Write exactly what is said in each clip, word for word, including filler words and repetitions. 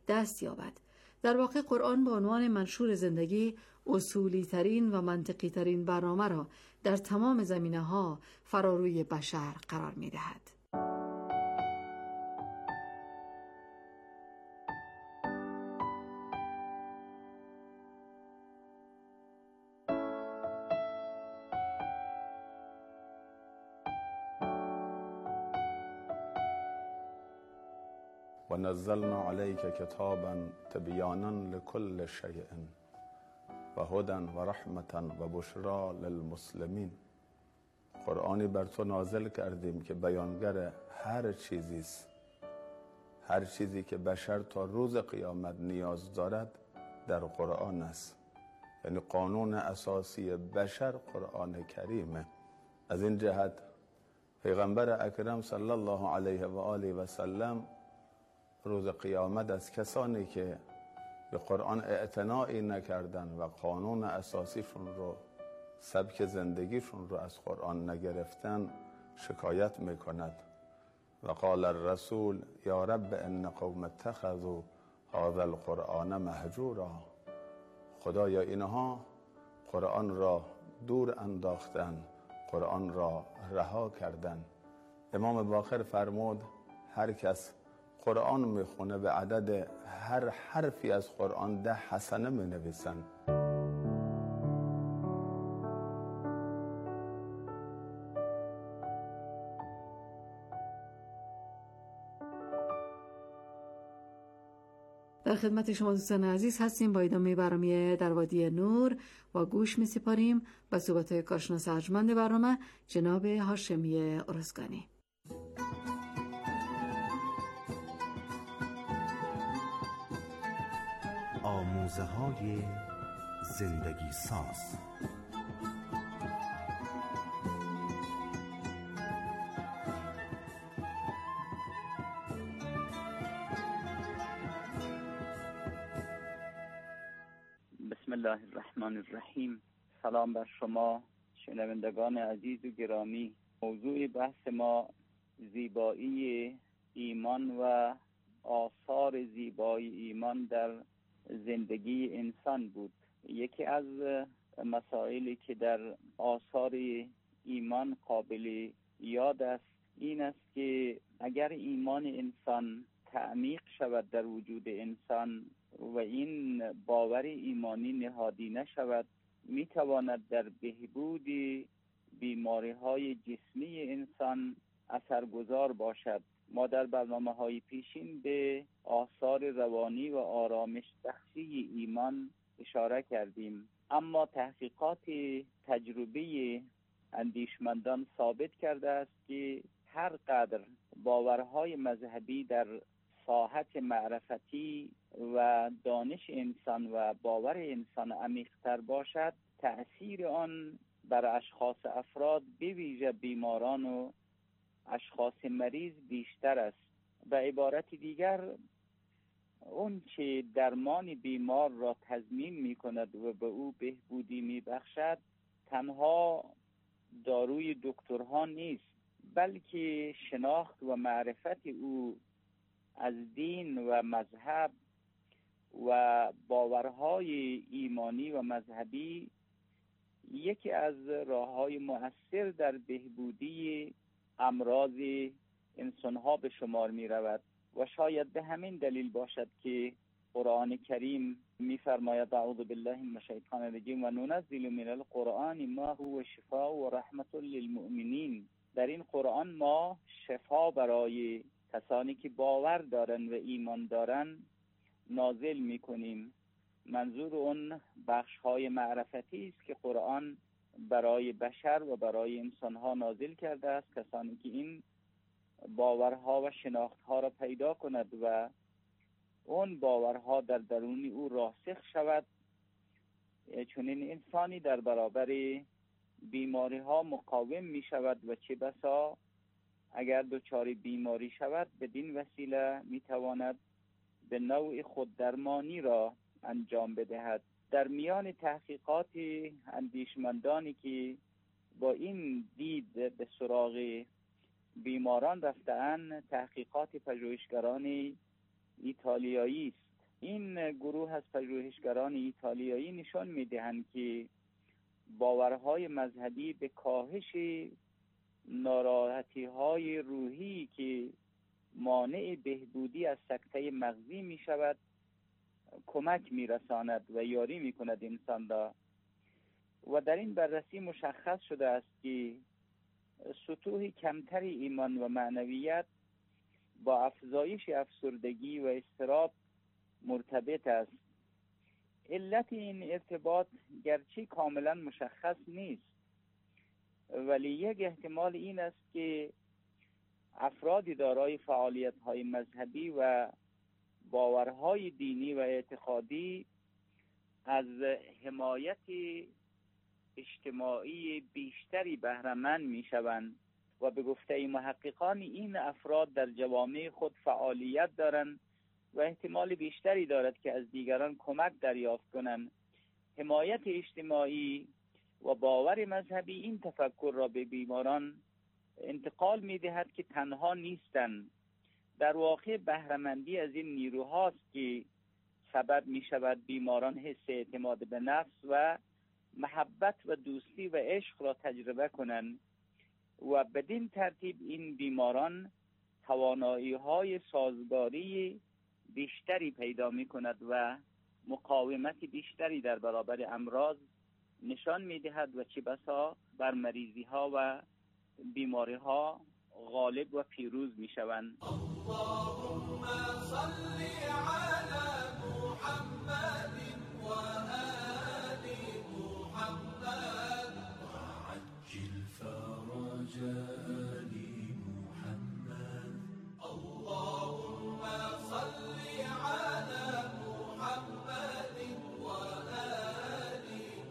دست یابد. در واقع قرآن به عنوان منشور زندگی اصولی ترین و منطقی ترین برنامه را در تمام زمینه ها فراروی بشر قرار می دهد. و نزلنا علیک کتابا تبیانا لكل شیء و هدی و رحمتا و بشری للمسلمین. قرآنی بر تو نازل کردیم که بیانگر هر چیزی است. هر چیزی که بشر تا روز قیامت نیاز دارد در قرآن است. یعنی قانون اساسی بشر قرآن کریمه. از این جهت پیغمبر اکرم صلی الله علیه و آله و سلم روز قیامت از کسانی که به قرآن اعتنایی نکردن و قانون اساسیشون رو، سبک زندگیشون رو از قرآن نگرفتن شکایت میکند و قال الرسول یا رب ان قوم اتخذوا هذا القرآن مهجورا. خدایا اینها قرآن را دور انداختن، قرآن را رها کردن. امام باقر فرمود هر کس قرآن میخونه به عدد هر حرفی از قرآن ده حسنه مینویسن. در خدمت شما دوستان عزیز هستیم با ادامه برنامه در وادی نور و گوش می سپاریم به صحبت‌های کارشناس ارجمند برنامه جناب هاشمی ارزگانی. آموزه های زندگی ساز. بسم الله الرحمن الرحیم. سلام بر شما شنوندگان عزیز و گرامی. موضوع بحث ما زیبایی ایمان و آثار زیبایی ایمان در زندگی انسان بود. یکی از مسائلی که در آثار ایمان قابل یاد است این است که اگر ایمان انسان تعمیق شود در وجود انسان و این باور ایمانی نهادی نشود، میتواند در بهبود بیماری‌های جسمی انسان اثرگذار باشد. ما در برنامه‌های پیشین به آثار روانی و آرامش بخشی ایمان اشاره کردیم، اما تحقیقات تجربی اندیشمندان ثابت کرده است که هر قدر باورهای مذهبی در ساحت معرفتی و دانش انسان و باور انسان عمیق‌تر باشد، تأثیر آن بر اشخاص افراد به ویژه بیماران و اشخاص مریض بیشتر است. به عبارت دیگر اون چه درمان بیمار را تضمین می کند و به او بهبودی می بخشد تنها داروی دکترها نیست، بلکه شناخت و معرفت او از دین و مذهب و باورهای ایمانی و مذهبی یکی از راه‌های مؤثر در بهبودی امراض انسان‌ها به شمار می رود و شاید به همین دلیل باشد که قرآن کریم می فرماید اعوذ بالله من الشیطان الرجیم و ننزل من القرآن ما هو شفاء و رحمت للمؤمنین. در این قرآن ما شفا برای کسانی که باور دارن و ایمان دارن نازل می کنیم. منظور اون بخش های معرفتی است که قرآن برای بشر و برای انسانها نازل کرده است، کسانی که این باورها و شناختها را پیدا کند و اون باورها در درون او راسخ شود، چون این انسانی در برابر بیماری ها مقاوم می شود و چه بسا اگر دچار بیماری شود بدین وسیله می تواند به نوع خود درمانی را انجام بدهد. در میان تحقیقات اندیشمندانی که با این دید به سراغ بیماران رفته‌اند، تحقیقات پژوهشگران ایتالیایی است این گروه از پژوهشگران ایتالیایی نشان می‌دهند که باورهای مذهبی به کاهش ناراحتی‌های روحی که مانع بهبودی از سکته مغزی می‌شود کمک می‌رساند و یاری می‌کند انسان را. و در این بررسی مشخص شده است که سطوح کمتر ایمان و معنویت با افزایش افسردگی و اضطراب مرتبط است. علت این ارتباط گرچه کاملا مشخص نیست، ولی یک احتمال این است که افراد دارای فعالیت‌های مذهبی و باورهای دینی و اعتقادی از حمایت اجتماعی بیشتری بهره‌مند می‌شوند و به گفته محققان این افراد در جوامع خود فعالیت دارند و احتمال بیشتری دارد که از دیگران کمک دریافت کنند. حمایت اجتماعی و باور مذهبی این تفکر را به بیماران انتقال می‌دهد که تنها نیستند. در واقع بهره‌مندی از این نیروهاست که سبب می‌شود بیماران حس اعتماد به نفس و محبت و دوستی و عشق را تجربه کنند و بدین ترتیب این بیماران توانایی‌های سازگاری بیشتری پیدا می‌کند و مقاومت بیشتری در برابر امراض نشان می‌دهد و چه بسا بر مریضی‌ها و بیماری‌ها غالب و پیروز می‌شوند. اللهم صل علی محمد و آل محمد وعجل فرج آل محمد. اللهم صل علی محمد و آل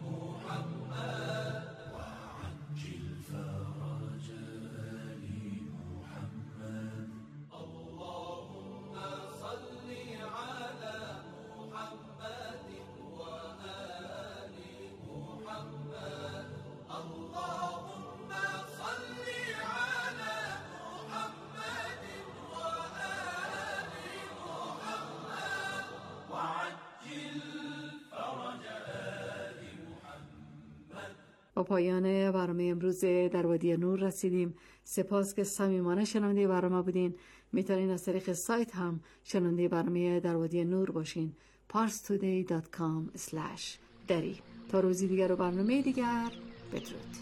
محمد وعجل فرج آل محمد. اللهم صل على محمد وآل محمد. اللهم صل على محمد وآل محمد وعجل فرج آل محمد. با پایان برنامه امروز در وادی نور رسیدیم. سپاس که صمیمانه شنونده برنامه بودین. میتونین از طریق سایت هم شنونده برنامه در وادی نور باشین. پارس تودی دات کام اسلش دری. تا روزی دیگر و برنامه دیگر بدرود.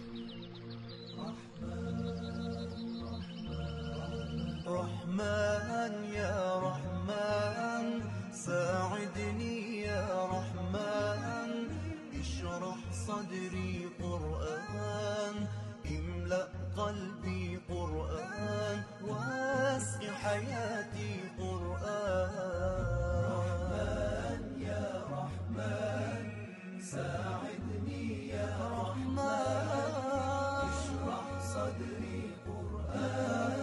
رحمن يا رحمن ساعدني يا رحمن اشرح صدري قرآن املأ قلبي قرآن واسع حياتي قرآن. رحمن يا رحمن ساعدني يا رحمن اشرح صدري قرآن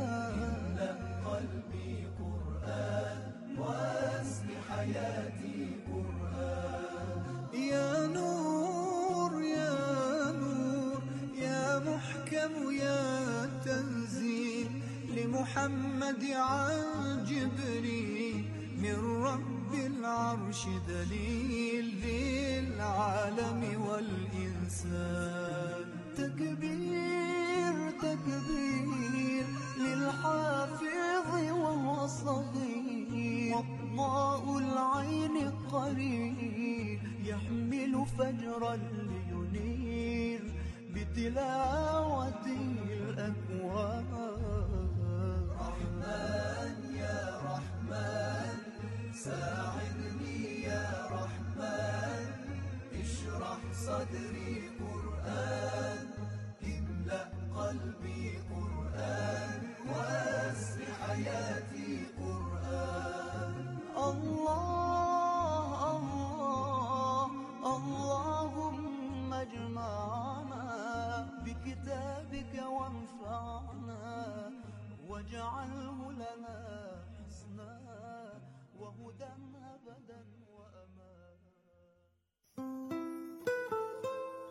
حياتي قرآن. يا نور يا نور يا محكم يا تنزيل لمحمد عن جبريل من رب العرش دليل للعالم والإنسان. تكبير تكبير للحافظ وهو صغير وضاء العين قرير يحمل فجرا لينير بتلاوته الأكوان. رحمن يا رحمن ساعدني يا رحمن اشرح صدري قرآن املأ قلبي قرآن واسع حياتي قرآن. الله الله اللهم اجمعنا بكتابك وانفعنا واجعله لنا حسنا وهدى أبدا وأمان.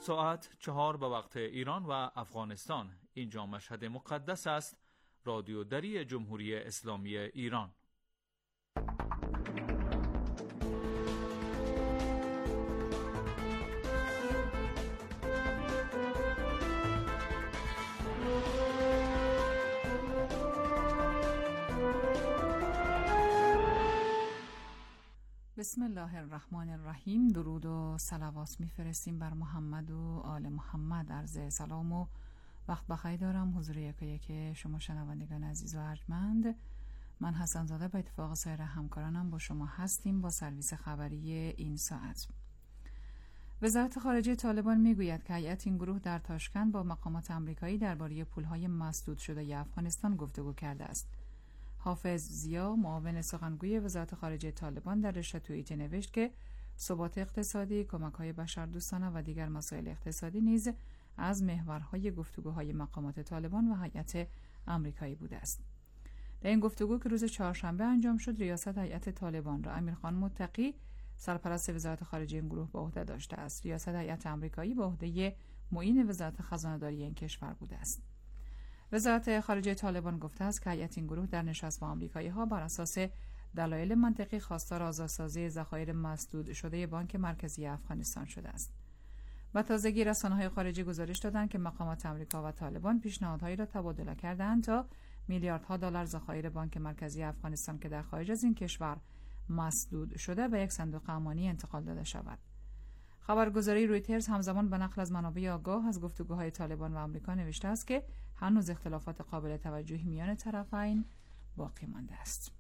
ساعت چهار به وقت ایران و افغانستان. اینجا مشهد مقدس است. رادیو دری جمهوری اسلامی ایران. بسم الله الرحمن الرحیم. درود و صلوات میفرستیم بر محمد و آل محمد. عرض سلام و وقت بخیر دارم حضور یک یک شما شنوندگان عزیز و ارجمند. من حسن زاده به اتفاق سایر همکارانم با شما هستیم با سرویس خبری این ساعت. وزارت خارجه طالبان میگوید که هیئت این گروه در تاشکند با مقامات آمریکایی درباره پولهای مسدود شده ی افغانستان گفتگو کرده است. حافظ ضیا، معاون سخنگوی وزارت خارجه طالبان، در رشته توییتی نوشت که ثبات اقتصادی، کمک‌های بشردوستانه و دیگر مسائل اقتصادی نیز از محورهای گفتگوهای مقامات طالبان و هیئت آمریکایی بوده است. در این گفتگو که روز چهارشنبه انجام شد، ریاست هیئت طالبان را امیرخان متقی، سرپرست وزارت خارجه این گروه، به عهده داشته است. ریاست هیئت آمریکایی به عهده معین وزارت خزانه‌داری این کشور بوده است. وزارت خارجه طالبان گفته است که هیئت این گروه در نشست با آمریکایی‌ها بر اساس دلایل منطقی خواستار آزادسازی ذخایر مسدود شده بانک مرکزی افغانستان شده است. با تازگی رسانه‌های خارجی گزارش دادند که مقامات آمریکا و طالبان پیشنهادهایی را تبادله کردند تا میلیاردها دلار ذخایر بانک مرکزی افغانستان که در خارج از این کشور مسدود شده به یک صندوق امانی انتقال داده شود. خبرگزاری رویترز همزمان به نقل از منابع آگاه از گفتگوهای طالبان و آمریکا نوشته است که هنوز اختلافات قابل توجهی میان طرفین باقی مانده است.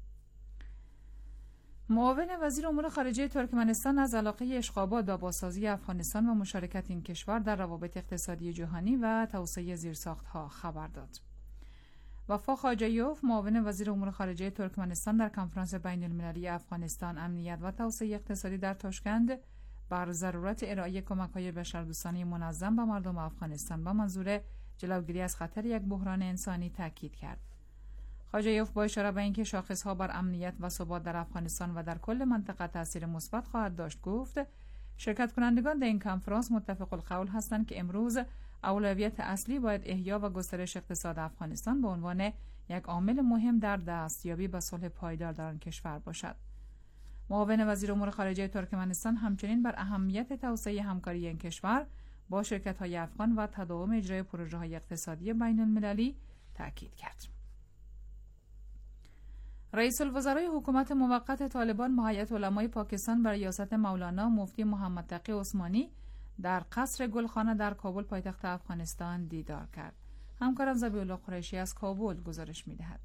معاون وزیر امور خارجه ترکمنستان از علاقه اشقاباد با بازسازی افغانستان و مشارکت این کشور در روابط اقتصادی جهانی و توسعه زیرساخت‌ها خبر داد. وفا خاجایوف، معاون وزیر امور خارجه ترکمنستان، در کنفرانس بین‌المللی افغانستان، امنیت و توسعه اقتصادی در تاشکند بر ضرورت ارائه کمک‌های بشردوستانه منظم به مردم افغانستان با منظور جلوگیری از خطر یک بحران انسانی تاکید کرد. خاجایوف با اشاره به اینکه شاخص‌ها بر امنیت و ثبات در افغانستان و در کل منطقه تاثیر مثبت خواهد داشت گفت شرکت کنندگان در این کنفرانس متفق القول هستند که امروز اولویت اصلی باید احیا و گسترش اقتصاد افغانستان به عنوان یک عامل مهم در دستیابی به صلح پایدار در آن کشور باشد. معاون وزیر امور خارجه ترکمنستان همچنین بر اهمیت توسعه همکاری این کشور با شرکت‌های افغان و تداوم اجرای پروژه‌های اقتصادی بین‌المللی تاکید کرد. رئیس الوزرای حکومت موقت طالبان با هیئت علمای پاکستان بر ریاست مولانا مفتی محمد تقی عثمانی در قصر گلخانه در کابل پایتخت افغانستان دیدار کرد. همکارم ذبیح الله قریشی از کابل گزارش می‌دهد.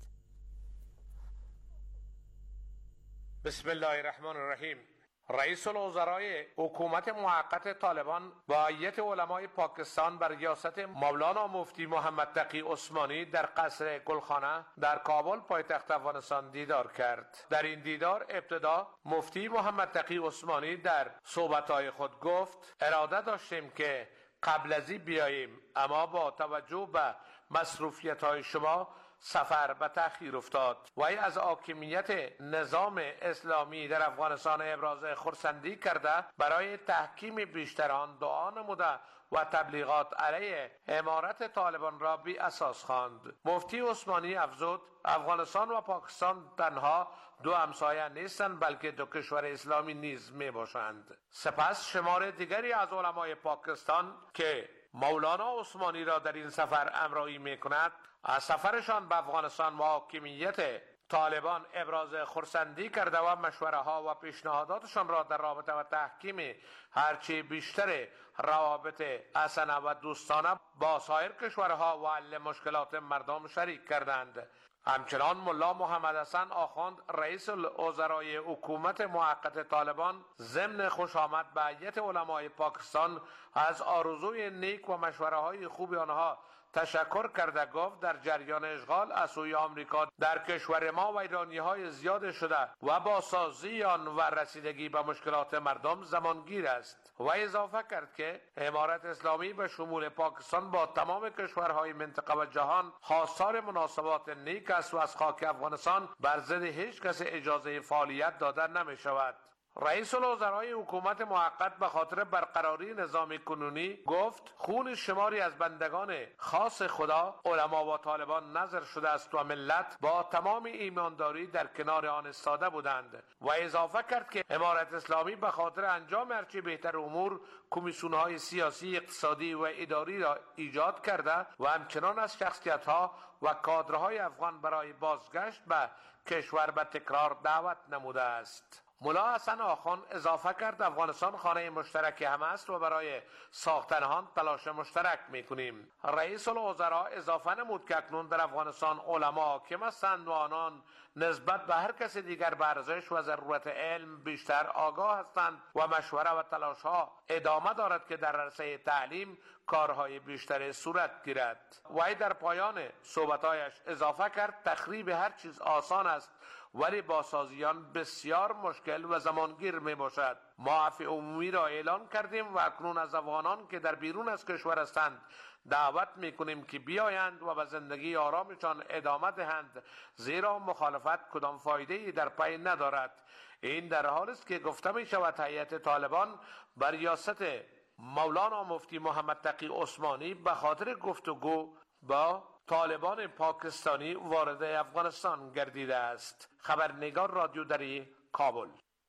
بسم الله الرحمن الرحیم. رئیس الوزرای حکومت موقت طالبان با هیئت علمای پاکستان بر ریاست مولانا مفتی محمد تقی عثمانی در قصر گلخانه در کابل پایتخت افغانستان دیدار کرد. در این دیدار ابتدا مفتی محمد تقی عثمانی در صحبت‌های خود گفت اراده داشتیم که قبل از این بیاییم، اما با توجه به مصروفیت‌های شما سفر به تأخیر افتاد. وی از حاکمیت نظام اسلامی در افغانستان ابراز خرسندی کرده برای تحکیم بیشتر آن دعا نموده و تبلیغات علیه امارت طالبان را بی اساس خواند. مفتی عثمانی افزود افغانستان و پاکستان تنها دو همسایه نیستند بلکه دو کشور اسلامی نیز می باشند. سپس شمار دیگری از علمای پاکستان که مولانا عثمانی را در این سفر همراهی می کند از سفرشان به افغانستان و حاکمیت طالبان ابراز خرسندی کرده و مشوره ها و پیشنهاداتشان را در رابطه و تحکیم هرچی بیشتر روابط حسنه و دوستانه با سایر کشورها و حل مشکلات مردم شریک کردند. همچنان ملا محمد حسن آخوند رئیس الوزرای حکومت موقت طالبان ضمن خوش آمد به هیئت علمای پاکستان از آرزوی نیک و مشوره های خوب آنها تشکر کرده گفت در جریان اشغال از سوی آمریکا در کشور ما ویرانی‌های زیاد شده و با سازی آن و رسیدگی به مشکلات مردم زمانگیر است. و اضافه کرد که امارت اسلامی به شمول پاکستان با تمام کشورهای منطقه و جهان خواستار مناسبات نیک است و از خاک افغانستان بر ضد هیچ کس اجازه فعالیت داده نمی شود. رئیس الوزرای حکومت موقت به خاطر برقراری نظام کنونی گفت خون شماری از بندگان خاص خدا، علما و طالبان نظر شده است و ملت با تمام ایمانداری در کنار آن ایستاده بودند و اضافه کرد که امارت اسلامی به خاطر انجام هرچی بهتر امور کمیسیون‌های سیاسی، اقتصادی و اداری را ایجاد کرده و همچنان از شخصیت‌ها و کادرهای افغان برای بازگشت به کشور به تکرار دعوت نموده است. ملا حسن آخان اضافه کرد افغانستان خانه مشترک همه است و برای ساختن آن تلاش مشترک میکنیم. رئیس الوزراء اضافه نمود که اکنون در افغانستان علما حاکم هستند و آنان نسبت به هر کس دیگر به ارزش و ضرورت علم بیشتر آگاه هستند و مشوره و تلاش ها ادامه دارد که در عرصه تعلیم کارهای بیشتری صورت گیرد. وی در پایان صحبتایش اضافه کرد تخریب هر چیز آسان است ولی بازسازیان بسیار مشکل و زمانگیر می باشد. ما عفو عمومی را اعلان کردیم و اکنون از افغانان که در بیرون از کشور هستند دعوت می کنیم که بیایند و به زندگی آرامشان ادامه دهند، زیرا مخالفت کدام فایده ای در پی ندارد. این در حالی است که گفته می شود هیئت طالبان بر ریاست مولانا مفتی محمد تقی عثمانی به خاطر گفتگو با طالبان پاکستانی وارد افغانستان گردیده است. خبرنگار رادیو دری، کابل.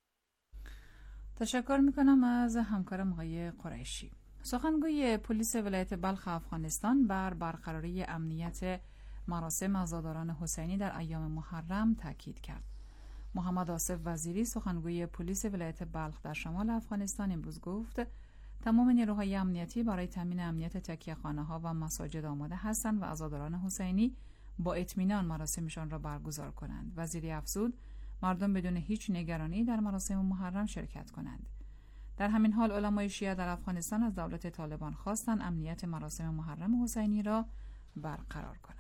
تشکر میکنم از همکارم آقای قریشی. سخنگوی پلیس ولایت بلخ افغانستان بر برقراری امنیت مراسم عزاداران حسینی در ایام محرم تاکید کرد. محمد آصف وزیری سخنگوی پلیس ولایت بلخ در شمال افغانستان امروز گفت تمام نیروهای امنیتی برای تامین امنیت تکیه‌خانه‌ها و مساجد آماده هستند و عزاداران حسینی با اطمینان مراسمشان را برگزار کنند. وزیری افزود مردم بدون هیچ نگرانی در مراسم محرم شرکت کنند. در همین حال علمای شیعه در افغانستان از دولت طالبان خواستند امنیت مراسم محرم حسینی را برقرار کنند.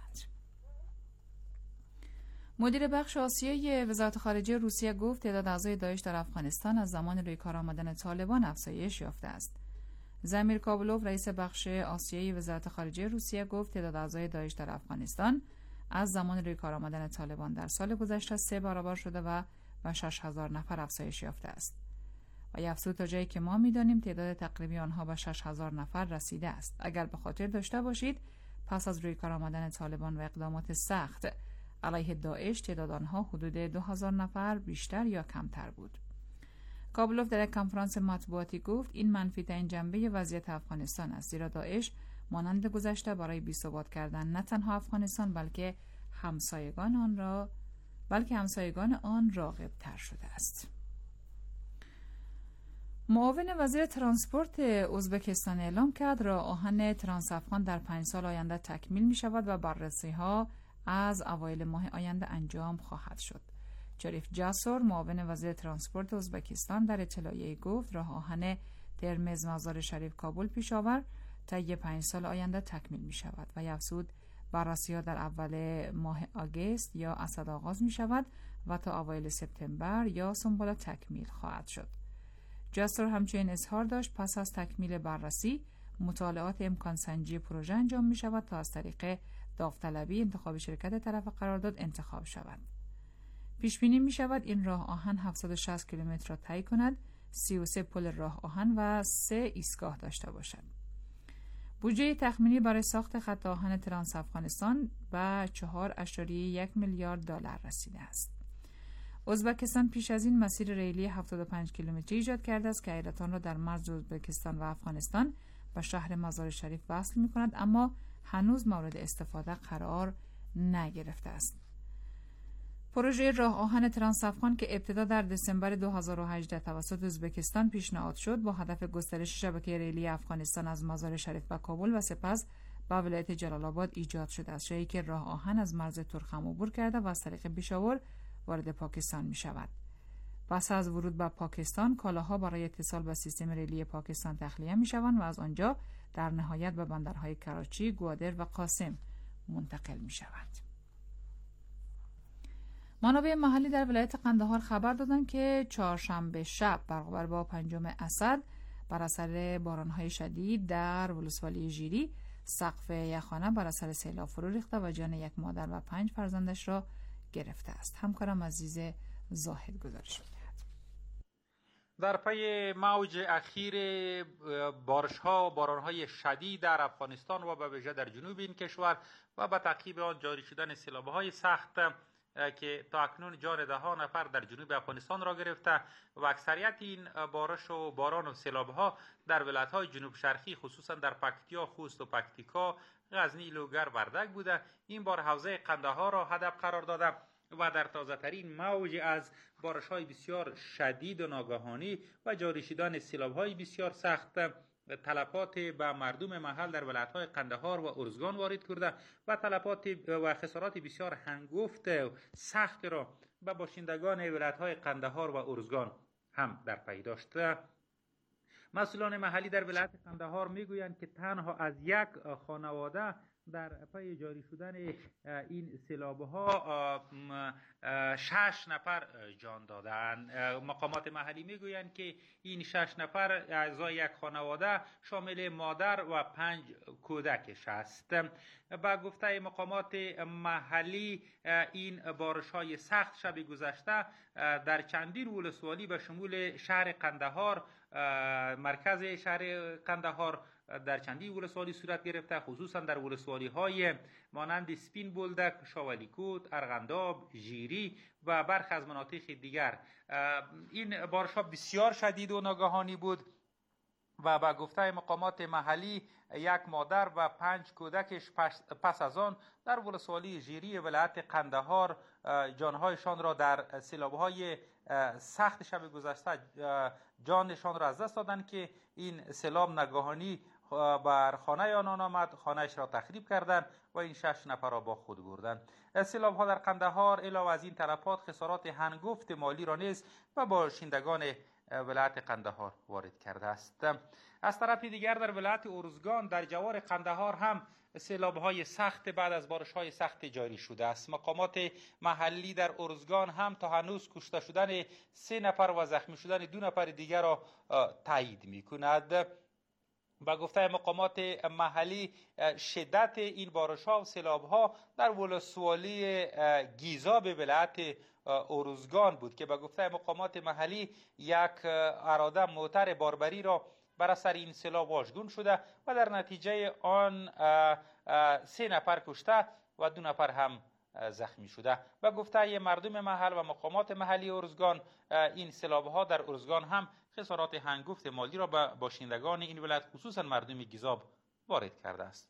مدیر بخش آسیایی وزارت خارجه روسیه گفت تعداد اعضای داعش در افغانستان از زمان روی کار آمدن طالبان افزایش یافته است. زمیر کابلوف رئیس بخش آسیایی وزارت خارجه روسیه گفت تعداد اعضای داعش در افغانستان از زمان روی کار آمدن طالبان در سال گذشته سه برابر شده و به شش هزار نفر افزایش یافته است. و افزود تا جایی که ما می‌دانیم تعداد تقریبی آنها به شش هزار نفر رسیده است. اگر به خاطر داشته باشید پس از روی کار آمدن طالبان و اقدامات سخت علیه داعش تعداد آنها حدود دو هزار نفر بیشتر یا کمتر بود. کابلوف در یک کنفرانس مطبوعاتی گفت این منفی ترین جنبه وضعیت افغانستان است، زیرا داعش مانند گذشته برای بی‌ثبات کردن نه تنها افغانستان بلکه همسایگان آن را بلکه همسایگان آن راغب تر شده است. معاون وزیر ترانسپورت ازبکستان اعلام کرد راه آهن ترانس افغان در پنج سال آینده تکمیل می شود و بررسی ها از اوایل ماه آینده انجام خواهد شد. شریف جاسور معاون وزیر ترانسپورت ازبکستان در اطلاعیه گفت راه آهن ترمز مزار شریف کابل پیشاور طی پنج سال آینده تکمیل می شود و افزود بررسی ها در اول ماه آگوست یا اسد آغاز می شود و تا اوایل سپتامبر یا سنبالا تکمیل خواهد شد. جاسور همچنین اظهار داشت پس از تکمیل بررسی مطالعات امکان سنجی پروژه انجام می شود تا از طریق داوطلبی انتخاب شرکت طرف قرارداد انتخاب شود. پیش بینی می شود این راه آهن هفتصد و شصت کیلومتر را طی کند، سی و سه پل راه آهن و سه ایستگاه داشته باشد. بودجه تخمینی برای ساخت خط آهن ترانس افغانستان به چهار ممیز یک میلیارد دلار رسیده است. ازبکستان پیش از این مسیر ریلی هفتاد و پنج کیلومتری ایجاد کرده است که حیرتان را در مرز ازبکستان و افغانستان به شهر مزار شریف وصل می کند، اما هنوز مورد استفاده قرار نگرفته است. پروژه راه آهن ترانس افغان که ابتدا در دسامبر دو هزار و هجده توسط ازبکستان پیشنهاد شد با هدف گسترش شبکه ریلی افغانستان از مزار شریف به کابل و سپس به ولایت جلال آباد ایجاد شده است، جایی که راه آهن از مرز ترخم عبور کرده و از طریق پیشاور وارد پاکستان می شود. پس از ورود به پاکستان کالاها برای اتصال به سیستم ریلی پاکستان تخلیه می شوند و از آنجا در نهایت به بندرهای کراچی، گوادر و قاسم منتقل می شود. منابع محلی در ولایت قندهار خبر دادند که چهارشنبه شب برابر با پنجم اسد بر اثر بارانهای شدید در ولسوالی ژیری سقف یک خانه بر اثر سیلاب فرو ریخته و جان یک مادر و پنج فرزندش را گرفته است. همکارم عزیز زاهد گزارش می‌دهد. در پی موج اخیر بارش‌ها و باران‌های شدید در افغانستان و به ویژه در جنوب این کشور و به تعقیب آن جاری شدن سیلاب‌های سخت که تا اکنون جان ده ها نفر در جنوب افغانستان را گرفته و اکثریت این بارش و باران و سیلاب‌ها در ولایت‌های جنوب شرقی خصوصا در پکتیا، خوست و پکتیکا، غزنی، لوگر، وردک بوده. این بار حوزه قندهار را هدف قرار داده و در تازه ترین موج از بارش های بسیار شدید و ناگهانی و جاری شدن سیلاب های بسیار سخت تلفات به مردم محل در ولایت های قندهار و ارزگان وارد کرده و تلفات و خسارات بسیار هنگفت و سخت را به باشندگان ولایت های قندهار و ارزگان هم در پی داشته. مسئولان محلی در ولایت قندهار میگویند که تنها از یک خانواده در پی جاری شدن این سیلاب‌ها شش نفر جان دادند. مقامات محلی میگویند که این شش نفر اعضای یک خانواده شامل مادر و پنج کودکش است. با گفته مقامات محلی این بارش‌های سخت شب گذشته در چندین ولسوالی به شمول شهر قندهار، مرکز شهر قندهار، در چندین ولسوالی صورت گرفته، خصوصا در ولسوالی های مانند سپین بولدک، شاولیکوت، ارغنداب، ژیری و برخی از مناطق دیگر. این بارش ها بسیار شدید و ناگهانی بود و با گفته مقامات محلی یک مادر و پنج کودکش پس از آن در ولسوالی ژیری ولایت قندهار جانهایشان را در سیلاب‌های سخت شب گذشته جانشان را از دست دادند که این سیلاب ناگهانی بر خانه آنان آمد، خانهش را تخریب کردند و این شش نفر را با خود بردند. سیلاب ها در قندهار علاوه از این تلفات خسارات هنگفت مالی را نیز به باشندگان ولایت قندهار وارد کرده است. از طرف دیگر در ولایت ارزگان در جوار قندهار هم سیلاب های سخت بعد از بارش های سخت جاری شده است. مقامات محلی در ارزگان هم تا هنوز کشته شدن سه نفر و زخمی شدن دو نفر دیگر را تایید می کند. با گفته مقامات محلی شدت این بارش ها و سیلاب ها در ولسوالی گیزا به ولایت ارزگان بود که با گفته مقامات محلی یک اراده موتر باربری را بر اثر این سیلاب واژگون شده و در نتیجه آن سه نفر کشته و دو نفر هم زخمی شده. و گفته مردم محل و مقامات محلی ارزگان این سیلاب ها در ارزگان هم خسارات هنگفت مالی را به باشندگان این ولایت خصوصا مردم گیزاب وارد کرده است.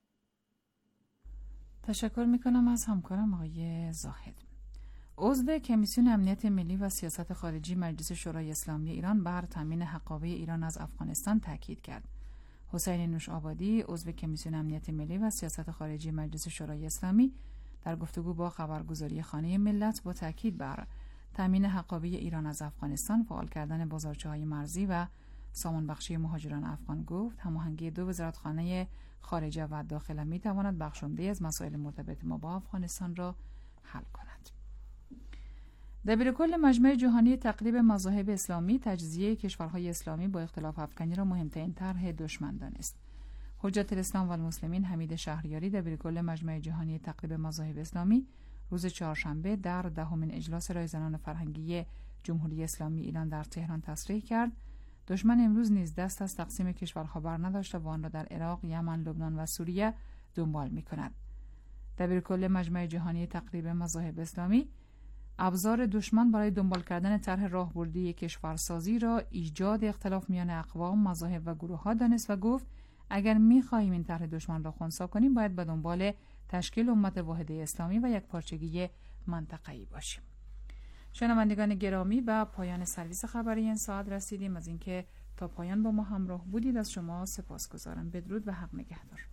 تشکر میکنم از همکارم آقای زاهد. عضو کمیسیون امنیت ملی و سیاست خارجی مجلس شورای اسلامی ایران بر تامین حقابه ایران از افغانستان تاکید کرد. حسین نوش‌آبادی عضو کمیسیون امنیت ملی و سیاست خارجی مجلس شورای اسلامی در گفتگو با خبرگزاری خانه ملت با تاکید بر تامین حقابه ایران از افغانستان، فعال کردن بازارچه‌های مرزی و سامان بخشی مهاجران افغان گفت هماهنگی دو وزارتخانه خارجه و داخله می تواند بخشنده از مسائل مرتبط ما با افغانستان را حل کند. دبیرکل مجمع جهانی تقریب مذاهب اسلامی تجزیه کشورهای اسلامی با اختلاف افکنی را مهمترین طرح دشمن دانست. حجت الاسلام و المسلمین حمید شهریاری دبیرکل مجمع جهانی تقریب مذاهب اسلامی روز چهارشنبه در دهمین اجلاس رایزنان فرهنگی جمهوری اسلامی ایران در تهران تصریح کرد دشمن امروز نیز دست از تقسیم کشورها بر نداشته و آن را در عراق، یمن، لبنان و سوریه دنبال می کند. دبیرکل مجمع جهانی تقریب مذاهب اسلامی ابزار دشمن برای دنبال کردن طرح راهبردی کشورسازی را ایجاد اختلاف میان اقوام، مذاهب و گروه‌ها دانست و گفت اگر می‌خواهیم این طرح دشمن را خنثی کنیم باید به دنبال تشکیل امت واحده اسلامی و یک پارچگی منطقه‌ای باشیم. شنوندگان گرامی، به پایان سرویس خبری این ساعت رسیدیم. از اینکه تا پایان با ما همراه بودید از شما سپاسگزارم. بدرود و حق نگهدار.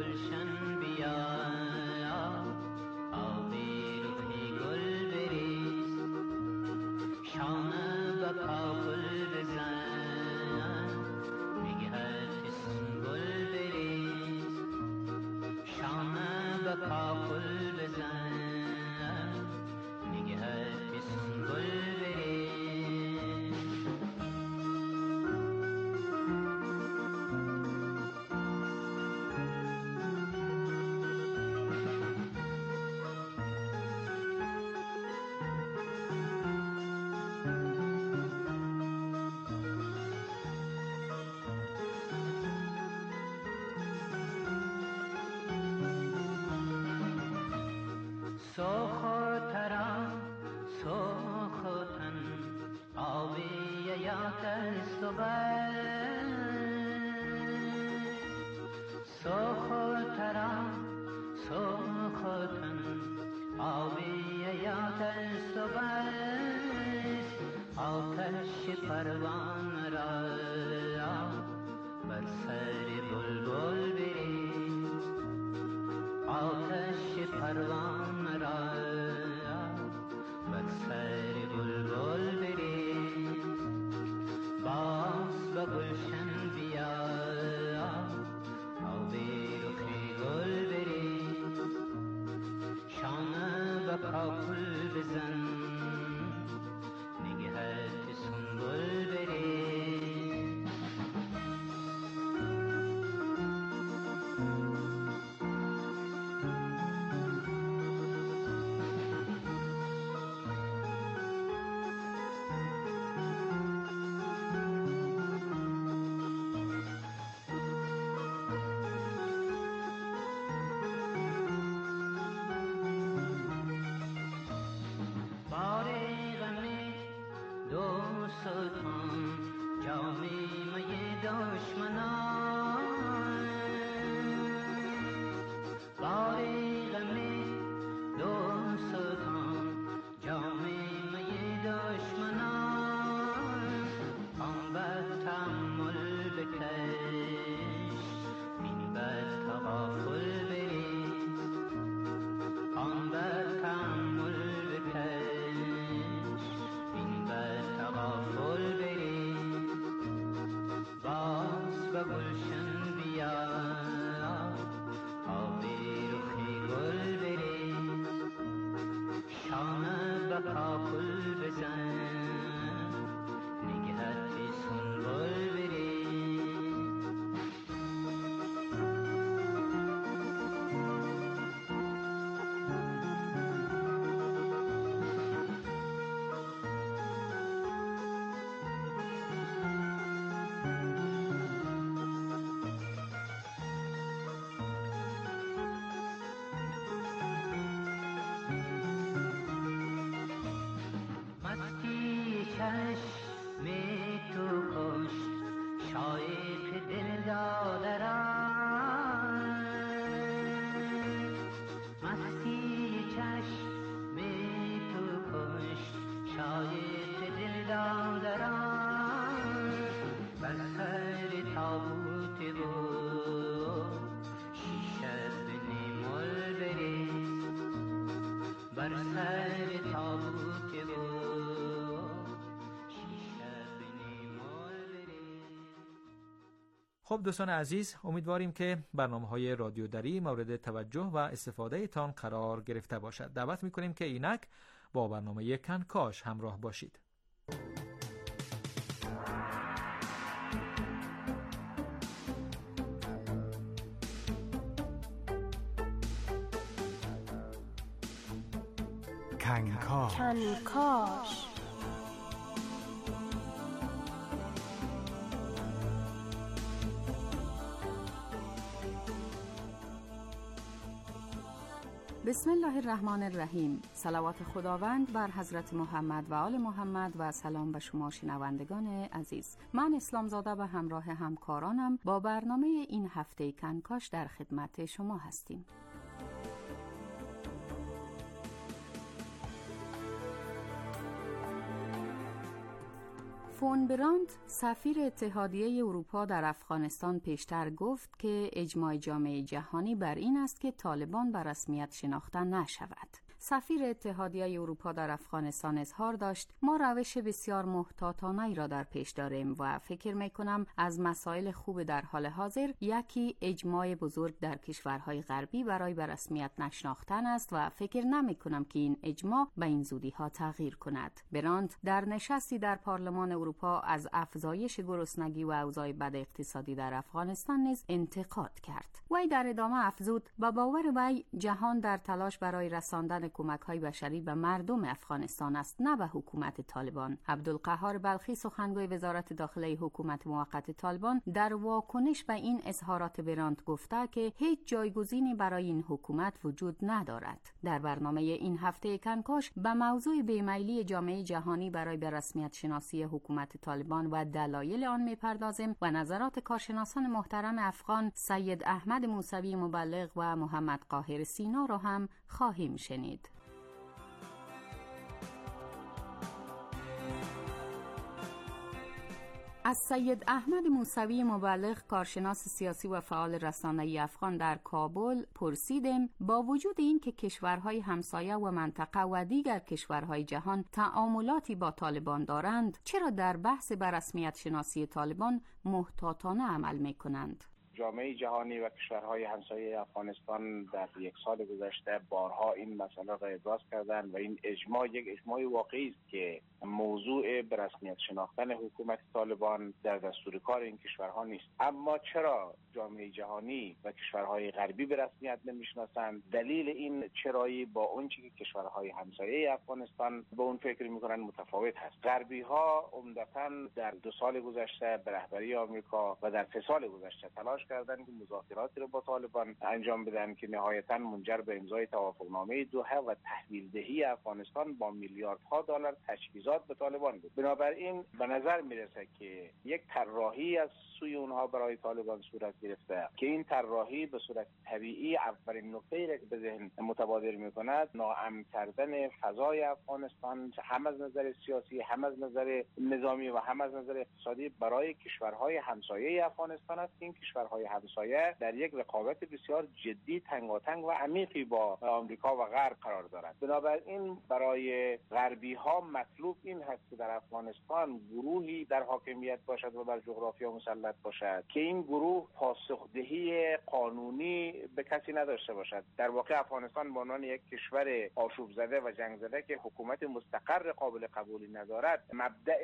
گلشن بیا، آبی رخی گل بریز، شانه به کاکل بزن، نگهت سنبل بریز، شانه به کاکل بزن، نگهت سنبل بریز. سوخترم سوختن آبی یاتن صبح، سوخترم سوختن آبی یاتن صبح، آتش پروان را بر سر بلبل بریز، آتش پروان را بر سر بلبل بریز، باز به گلشن بیا، آبی رخی گل بریز، شانه به کاکل بزن، نگهت سنبل بریز. خب دوستان عزیز، امیدواریم که برنامه‌های رادیو دری مورد توجه و استفاده تان قرار گرفته باشد. دعوت می‌کنیم که اینک با برنامه کنکاش همراه باشید. کنکاش کنکاش بسم الله الرحمن الرحیم. صلوات خداوند بر حضرت محمد و آل محمد و سلام به شما شنوندگان عزیز. من اسلام زاده و همراه همکارانم با برنامه این هفته کنکاش در خدمت شما هستیم. فون براند سفیر اتحادیه اروپا در افغانستان پیشتر گفت که اجماع جامعه جهانی بر این است که طالبان به رسمیت شناخته نشود. سفیر اتحادیه اروپا در افغانستان اظهار داشت ما روش بسیار محتاطانه ای را در پیش داریم و فکر می کنم از مسائل خوب در حال حاضر یکی اجماع بزرگ در کشورهای غربی برای به رسمیت نشناختن است و فکر نمی کنم که این اجماع به این زودی ها تغییر کند. براند در نشستی در پارلمان اروپا از افزایش گرسنگی و اوضاع بد اقتصادی در افغانستان نیز انتقاد کرد. وی در ادامه افزود با باور وی جهان در تلاش برای رساندن کمک‌های بشری به مردم افغانستان است نه به حکومت طالبان. عبدالقهار بلخی سخنگوی وزارت داخلی حکومت موقت طالبان در واکنش به این اظهارات براند گفته که هیچ جایگزینی برای این حکومت وجود ندارد. در برنامه این هفته کنکاش به موضوع بیمیلی جامعه جهانی برای به رسمیت شناسی حکومت طالبان و دلایل آن می‌پردازیم و نظرات کارشناسان محترم افغان سید احمد موسوی مبلغ و محمد قاهر سینا را هم خواهیم شنید. از سید احمد موسوی مبلغ کارشناس سیاسی و فعال رسانه‌ای افغان در کابل پرسیدیم با وجود این که کشورهای همسایه و منطقه و دیگر کشورهای جهان تعاملاتی با طالبان دارند چرا در بحث به رسمیت شناسی طالبان محتاطانه عمل می‌کنند؟ جامعه جهانی و کشورهای همسایه افغانستان در یک سال گذشته بارها این مسئله را ابراز کردند و این اجماع یک اجماع واقعی است که موضوع به رسمیت شناختن حکومت طالبان در دستور کار این کشورها نیست. اما چرا جامعه جهانی و کشورهای غربی به رسمیت نمیشناسند؟ دلیل این چرایی با اون چیزی که کشورهای همسایه افغانستان به اون فکر میکنن متفاوت هست. غربی ها عمدتاً در دو سال گذشته به رهبری آمریکا و در سه سال گذشته تلاش کردن که مذاکراتی رو با طالبان انجام بدن که نهایتاً منجر به امضای توافقنامه دوحه و تحویل دهی افغانستان با میلیاردها دلار تجهیزات به طالبان بود. بنابراین به نظر میرسه که یک طراحی از سوی اونها برای طالبان صورت گرفته که این طراحی به صورت طبیعی اولین نکته‌ای را که به ذهن متبادر میکند ناامن کردن فضای افغانستان هم از نظر سیاسی، هم از نظر نظامی و هم از نظر اقتصادی برای کشورهای همسایه افغانستان است. این کشورهای همسایه در یک رقابت بسیار جدی تنگاتنگ و عمیقی با آمریکا و غرب قرار دارند. بنابراین برای غربی ها مطلوب این هست که در افغانستان گروهی در حاکمیت باشد و بر جغرافیا مسلط باشد که این گروه پاسخدهی قانونی به کسی نداشته باشد. در واقع افغانستان به عنوان یک کشور آشوب زده و جنگ زده که حکومت مستقر قابل قبولی ندارد مبدأ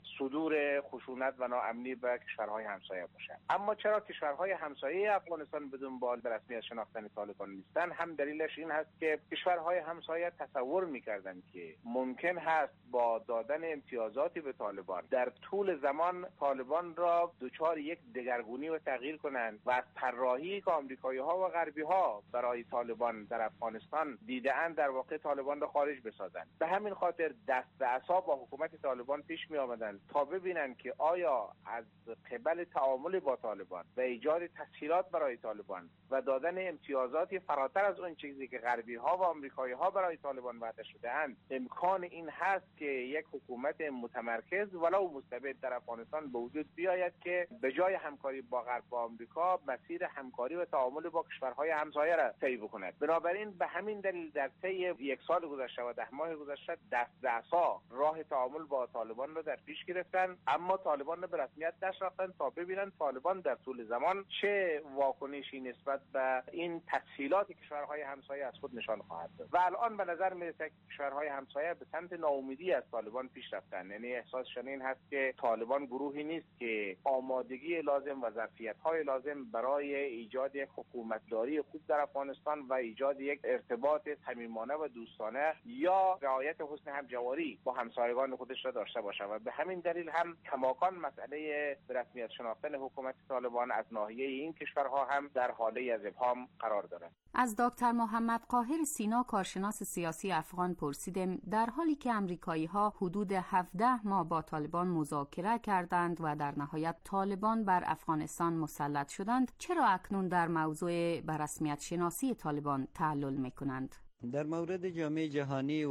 صدور خشونت و ناامنی به کشورهای همسایه باشد. اما چرا کشورهای همسایه افغانستان بدون بال به رسمیت شناختن طالبان نیستن؟ هم دلیلش این هست که کشورهای همسایه تصور می‌کردند که ممکن هست با دادن امتیازاتی به طالبان در طول زمان طالبان را دچار یک دگرگونی و تغییر کنند و از طراحی که آمریکایی‌ها و غربی‌ها برای طالبان در افغانستان دیده‌اند در واقع طالبان را خارج بسازند. به همین خاطر دست به عصا با حکومت طالبان پیش می‌آمدند تا ببینند که آیا از قبل تعامل با طالبان و ایجاد تسهیلات برای طالبان و دادن امتیازاتی فراتر از اون چیزی که غربی‌ها و آمریکایی‌ها برای طالبان وعده شده‌اند امکان این هست که یک حکومت متمرکز ولو مستبد در افغانستان به وجود بیاید که به جای همکاری با غرب و آمریکا مسیر همکاری و تعامل با کشورهای همسایه را طی بکند. بنابراین به همین دلیل در طی یک سال گذشته و ده ماه گذشته دست به عصا راه تعامل با طالبان را در پیش گرفتن، اما طالبان را به رسمیت نشناختند تا ببینند طالبان در طول زمان چه واکنشی نسبت به این تسهیلات کشورهای همسایه از خود نشان خواهد داد. و الان به نظر میرسه که کشورهای همسایه به سمت ناامیدی از طالبان پیش رفتن. یعنی احساسشان این هست که طالبان گروهی نیست که آمادگی لازم و ظرفیت‌های لازم برای ایجاد یک حکومتداری خوب در افغانستان و ایجاد یک ارتباط صمیمانه و دوستانه یا رعایت حسن همجواری با همسایگان خودش را داشته باشه و به همین دلیل هم کماکان مسئله به رسمیت شناختن حکومت طالبان از ناحیه این کشورها هم در حاله از ابهام قرار دارد. از دکتر محمد قاهر سینا کارشناس سیاسی افغان پرسیدیم در حالی که امریکایی‌ها حدود هفده ماه با طالبان مذاکره کردند و در نهایت طالبان بر افغانستان مسلط شدند چرا اکنون در موضوع به رسمیت شناسی طالبان تعلل می‌کنند؟ در مورد جامعه جهانی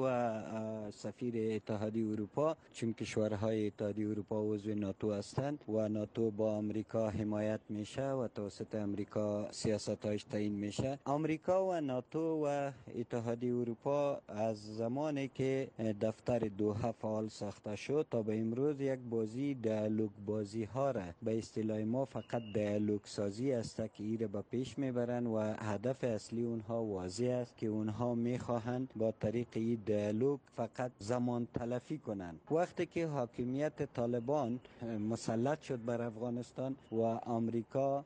و سفیر اتحادیه اروپا، چون کشورهای اتحادیه اروپا عضو ناتو هستند و ناتو با آمریکا حمایت میشه و توسط آمریکا سیاست‌هاش تعیین میشه، آمریکا و ناتو و اتحادیه اروپا از زمانی که دفتر دوحه فعال ساخته شد تا به امروز یک بازی دیالوگ بازی ها را به اصطلاح ما فقط دیالوگ سازی است که ایره به پیش میبرن و هدف اصلی اونها واضح است که اونها میخواهند با طریق این دیالوگ فقط زمان تلفی کنند. وقتی که حاکمیت طالبان مسلط شد بر افغانستان و آمریکا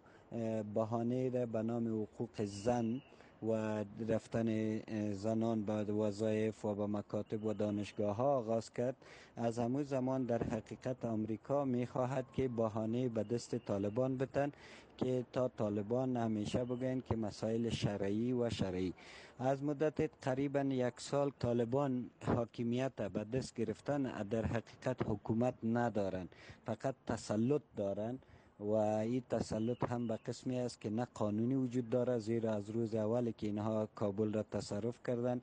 بهانه را به نام حقوق زن و رفتن زنان به وظایف و به مکاتب و دانشگاه ها آغاز کرد، از همون زمان در حقیقت آمریکا می خواهد که بهانه به دست طالبان بتن که تا طالبان همیشه بگن که مسائل شرعی و شرعی. از مدت قریبا یک سال طالبان حاکمیت به دست گرفتن، در حقیقت حکومت ندارن، فقط تسلط دارن و این تسلط هم به قسمی است که نه قانونی وجود داره، زیرا از روز اولی که اینها کابل را تصرف کردن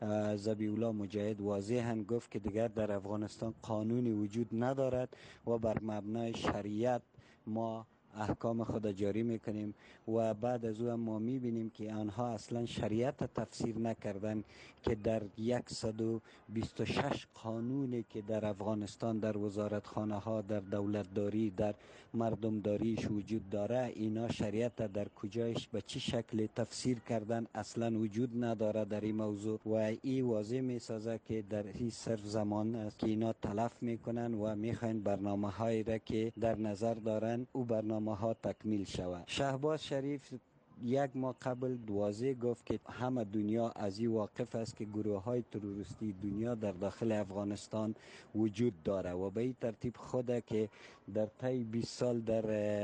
ذبیح الله مجاهد واضحاً گفت که دیگر در افغانستان قانونی وجود ندارد و بر مبنای شریعت ما احکام خود جاری میکنیم و بعد از او هم ما میبینیم که آنها اصلا شریعت تفسیر نکردن که در صد و بیست و شش قانونی که در افغانستان در وزارتخانه ها، در دولتداری، در مردمداریش وجود داره، اینا شریعت در کجایش به چه شکل تفسیر کردن اصلا وجود نداره در این موضوع و این واضح میسازه که در این صرف زمان است که اینا تلف میکنن و میخواین برنامه هایی را که در نظر دارن او برنامه ها تکمیل شود. شهباز شریف یک ماه قبل واضح گفت که همه دنیا از این واقف است که گروه های تروریستی دنیا در داخل افغانستان وجود داره و به این ترتیب خود که در طی بیست سال در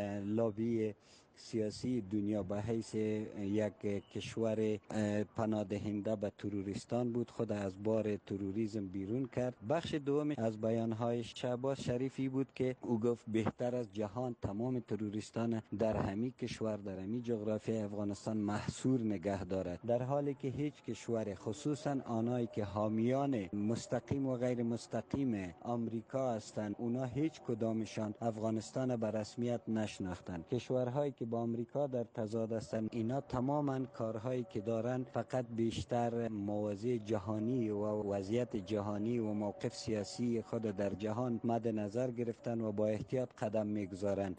لابی سیاسی دنیا به حیث یک کشور پناهدهنده به تروریستان بود، خود از بار تروریسم بیرون کرد. بخش دوم از بیانهای شهباز شریفی بود که او گفت بهتر از جهان تمام تروریستان در همین کشور، در همین جغرافی افغانستان محصور نگه دارد، در حالی که هیچ کشور، خصوصا آنایی که حامیان مستقیم و غیر مستقیم آمریکا هستند، اونا هیچ کدامشان افغانستان به رسمیت نشناختند. کشورهایی که با آمریکا در تضاد هستند، اینا تماما کارهایی که دارن فقط بیشتر موازی جهانی و وضعیت جهانی و موقف سیاسی خود در جهان مد نظر گرفتن و با احتیاط قدم میگذارن.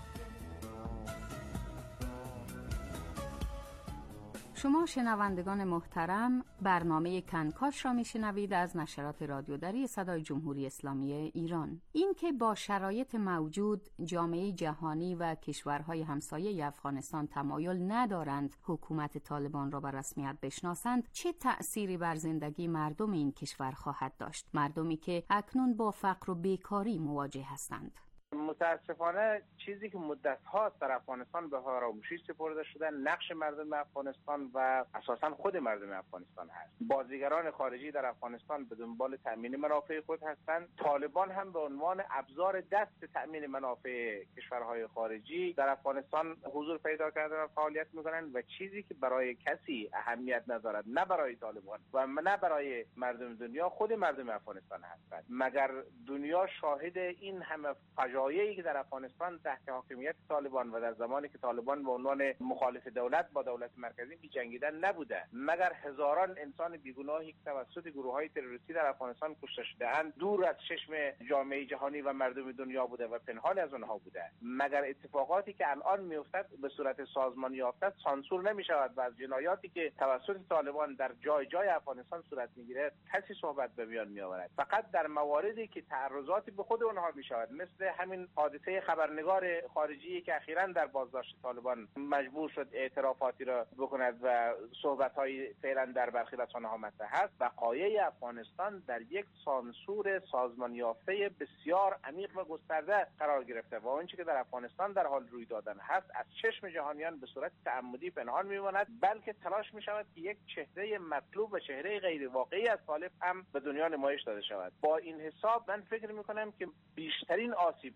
شما شنوندگان محترم، برنامه کنکاش را میشنوید از نشرات رادیو دری صدای جمهوری اسلامی ایران. این که با شرایط موجود جامعه جهانی و کشورهای همسایه افغانستان تمایل ندارند حکومت طالبان را به رسمیت بشناسند، چه تأثیری بر زندگی مردم این کشور خواهد داشت؟ مردمی که اکنون با فقر و بیکاری مواجه هستند. متاسفانه چیزی که مدت هاست در افغانستان به فراموشی سپرده شده نقش مردم افغانستان و اساسا خود مردم افغانستان هست. بازیگران خارجی در افغانستان به دنبال تامین منافع خود هستند. طالبان هم به عنوان ابزار دست تامین منافع کشورهای خارجی در افغانستان حضور پیدا کردن و فعالیت میکنند و چیزی که برای کسی اهمیت ندارد، نه برای طالبان و نه برای مردم دنیا، خود مردم افغانستان هستند. مگر دنیا شاهد این همه فجایعی که در افغانستان تحت حاکمیت طالبان و در زمانی که طالبان به عنوان مخالف دولت با دولت مرکزی می جنگیدن نبوده؟ مگر هزاران انسان بیگناهی که توسط گروه‌های تروریستی در افغانستان کشته شده‌اند دور از چشم جامعه جهانی و مردم دنیا بوده و پنهان از آنها بوده؟ مگر اتفاقاتی که الان میافتد به صورت سازمانی یافته سانسور نمی‌شود و از جنایاتی که توسط طالبان در جای جای افغانستان صورت می‌گیرد کسی صحبت به میان می‌آورد؟ فقط در مواردی که تعرضاتی به خود آنها می‌شود، مثل همین حادثه خبرنگار خارجی که اخیراً در بازداشت طالبان مجبور شد اعترافاتی را بکند و صحبت‌های فعلا در برخی رسانه‌ها مطرح است، وقایع افغانستان در یک سانسور سازمان یافته بسیار عمیق و گسترده قرار گرفته و آنچه که در افغانستان در حال روی دادن هست از چشم جهانیان به صورت تعمدی پنهان می‌ماند، بلکه تلاش می‌شود که یک چهره مطلوب و چهره غیر واقعی از طالب هم به دنیا نمایش داده شود. با این حساب من فکر می‌کنم که بیشترین آسیب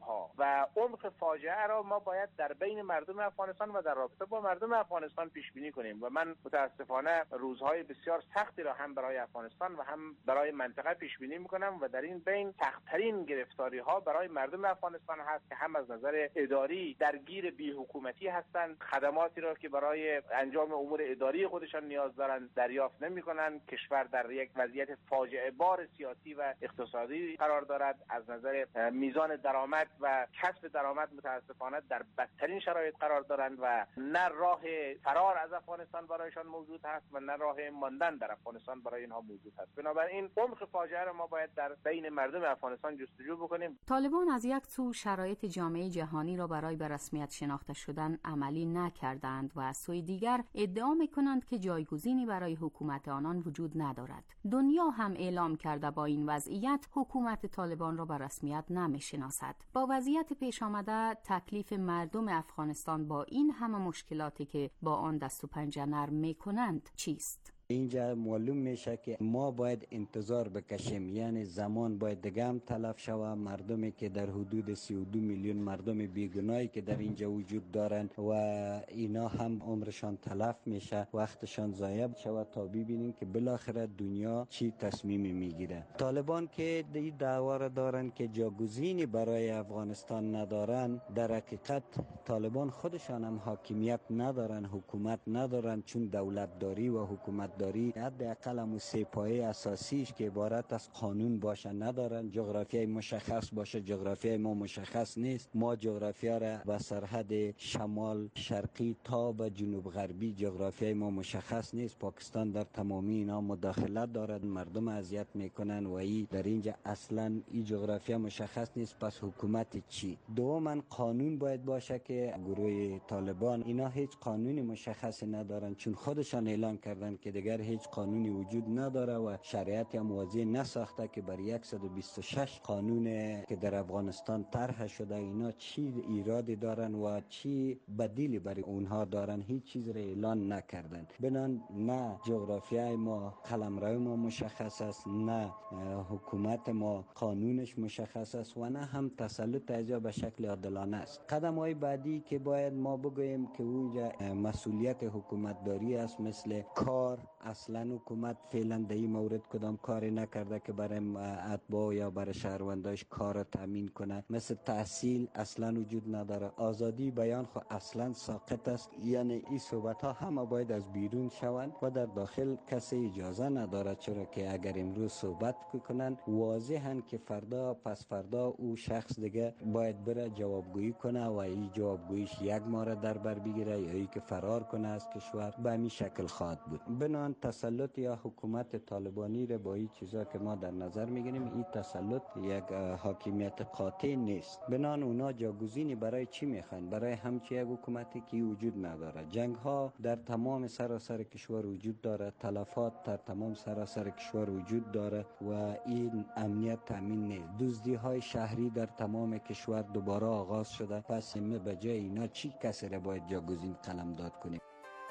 ها و عمق فاجعه را ما باید در بین مردم افغانستان و در رابطه با مردم افغانستان پیش بینی کنیم و من متاسفانه روزهای بسیار سختی را هم برای افغانستان و هم برای منطقه پیش بینی میکنم و در این بین سخت‌ترین گرفتاری ها برای مردم افغانستان هست که هم از نظر اداری درگیر بی حکومتی هستند، خدماتی را که برای انجام امور اداری خودشان نیاز دارند دریافت نمی‌کنند، کشور در یک وضعیت فاجعه بار سیاسی و اقتصادی قرار دارد، از نظر میزان درآمد و کسب درآمد متاسفانه در بدترین شرایط قرار دارند و نه راه فرار از افغانستان برایشان موجود هست و نه راه ماندن در افغانستان برای اینها موجود هست. بنابراین عمق فاجعه را ما باید در بین مردم افغانستان جستجو بکنیم. طالبان از یک سو شرایط جامعه جهانی را برای به رسمیت شناخته شدن عملی نکردند و از سوی دیگر ادعا می‌کنند که جایگزینی برای حکومت آنان وجود ندارد. دنیا هم اعلام کرده با این وضعیت حکومت طالبان را به رسمیت نمی‌شناسد. با وضعیت پیش آمده تکلیف مردم افغانستان با این همه مشکلاتی که با آن دست و پنجه نرم می‌کنند چیست؟ اینجا معلوم میشه که ما باید انتظار بکشیم، یعنی زمان باید دیگه هم تلف شود. مردمی که در حدود سی و دو میلیون مردم بیگناهی که در اینجا وجود دارن و اینا هم عمرشان تلف میشه، وقتشان ضایع شود تا ببینیم که بالاخره دنیا چی تصمیمی میگیره. طالبان که این دعوا را دارن که جاگزینی برای افغانستان ندارن، در حقیقت طالبان خودشان هم حاکمیت ندارن، حکومت ندارن، چون دولت داری و حکومت داری حداقل هم سه پایه اساسیش که عبارت از قانون باشه ندارن، جغرافیای مشخص باشه. جغرافیای ما مشخص نیست. ما جغرافیا را به سرحد شمال شرقی تا به جنوب غربی جغرافیای ما مشخص نیست. پاکستان در تمامی اینا مداخلت دارد، مردم اذیت میکنن و ای در اینجا اصلا این جغرافیا مشخص نیست. پس حکومت چی؟ دوما قانون باید باشه که گروه طالبان اینا هیچ قانونی مشخص ندارن، چون خودشان اعلان کردن که دیگر هیچ قانونی وجود نداره و شریعت هم واضح نساخته که بر صد و بیست و شش قانون که در افغانستان طرح شده اینا چی ایرادی دارن و چی بدیلی برای اونها دارن، هیچ چیز را اعلان نکردن. بنان نه جغرافیای ما قلمرو ما مشخص است، نه حکومت ما قانونش مشخص است و نه هم تسلط از به شکل عادلانه است. قدم های بعدی که باید ما بگوییم که اونجا مسئولیت حکومت داری است، مثل کار. اصلا حکومت فعلا در این مورد کدام کاری نکرده که برای اتباع یا برای شهرونداش کار تامین کنه. مثل تحصیل اصلا وجود نداره. آزادی بیان خو اصلا ساقط است. یعنی این صحبت ها همه باید از بیرون شوند و در داخل کسی اجازه نداره، چرا که اگر امروز صحبت کنن واضحن که فردا پس فردا او شخص دیگه باید بره جوابگویی کنه و این جوابگوییش یک ماه در بر بگیره یا ای که فرار کنه از کشور. به همین شکل خواهد بود. بنان تسلط یا حکومت طالبانی را با این چیزا که ما در نظر میگیریم، این تسلط یک حاکمیت قاطع نیست. بنان اونا جاگزینی برای چی میخوان؟ برای همچی یک حکومتی که وجود نداره. جنگ ها در تمام سراسر کشور وجود داره، تلفات در تمام سراسر کشور وجود داره و این امنیت تامین نیست. دزدی های شهری در تمام کشور دوباره آغاز شده. پس ما به جای اینا چی کسی را باید جاگزین قلمداد کنیم؟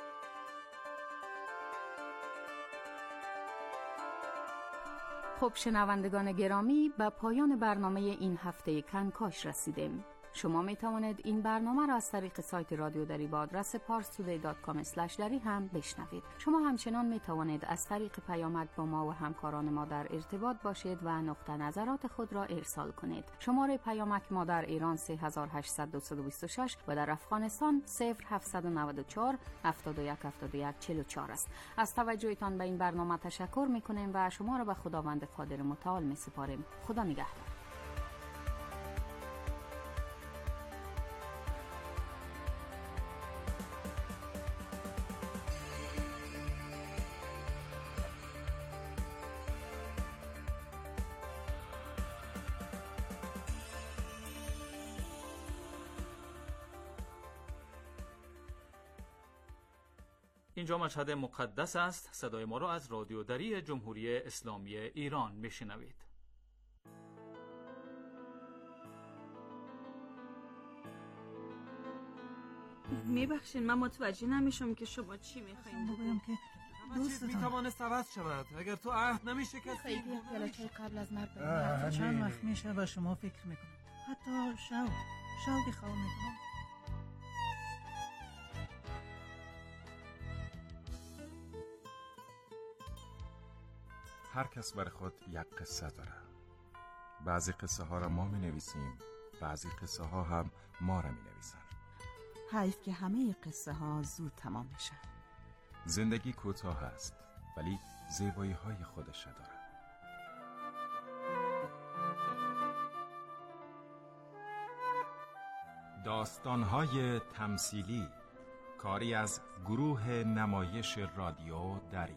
خب شنوندگان گرامی، به پایان برنامه این هفته کنکاش رسیدیم. شما می توانید این برنامه را از طریق سایت رادیو دری با آدرس پارس تودی دات کام اسلش دری هم بشنوید. شما همچنان می توانید از طریق پیامک با ما و همکاران ما در ارتباط باشید و نقطه نظرات خود را ارسال کنید. شماره پیامک ما در ایران سه هزار و هشتصد و بیست و شش و در افغانستان صفر هفتصد و نود و چهار هفتاد و یک هفتاد و یک چهل و چهار است. از توجهتان به این برنامه تشکر می کنیم و شما را به خداوند قادر متعال می سپاریم. خدا نگهدار. اینجا مشهد مقدس است. صدای ما را از رادیو دری جمهوری اسلامی ایران میشنوید. میبخشین من متوجه نمیشم که شما چی میخواین بگویم که دوستتان میتوانست عوض شود اگر تو عهد نمیشه کسی خیلی پیاله چای قبل از مرگ چند وقت میشه با شما فکر میکنم. حتی شوق شوق خانگان. هر کس بر خود یک قصه داره. بعضی قصه ها را ما می نویسیم، بعضی قصه ها هم ما را می نویسن. حیف که همه قصه ها زود تمام میشن. زندگی کوتاه است ولی زیبایی های خودش داره. داستان های تمثیلی، کاری از گروه نمایش رادیو دری.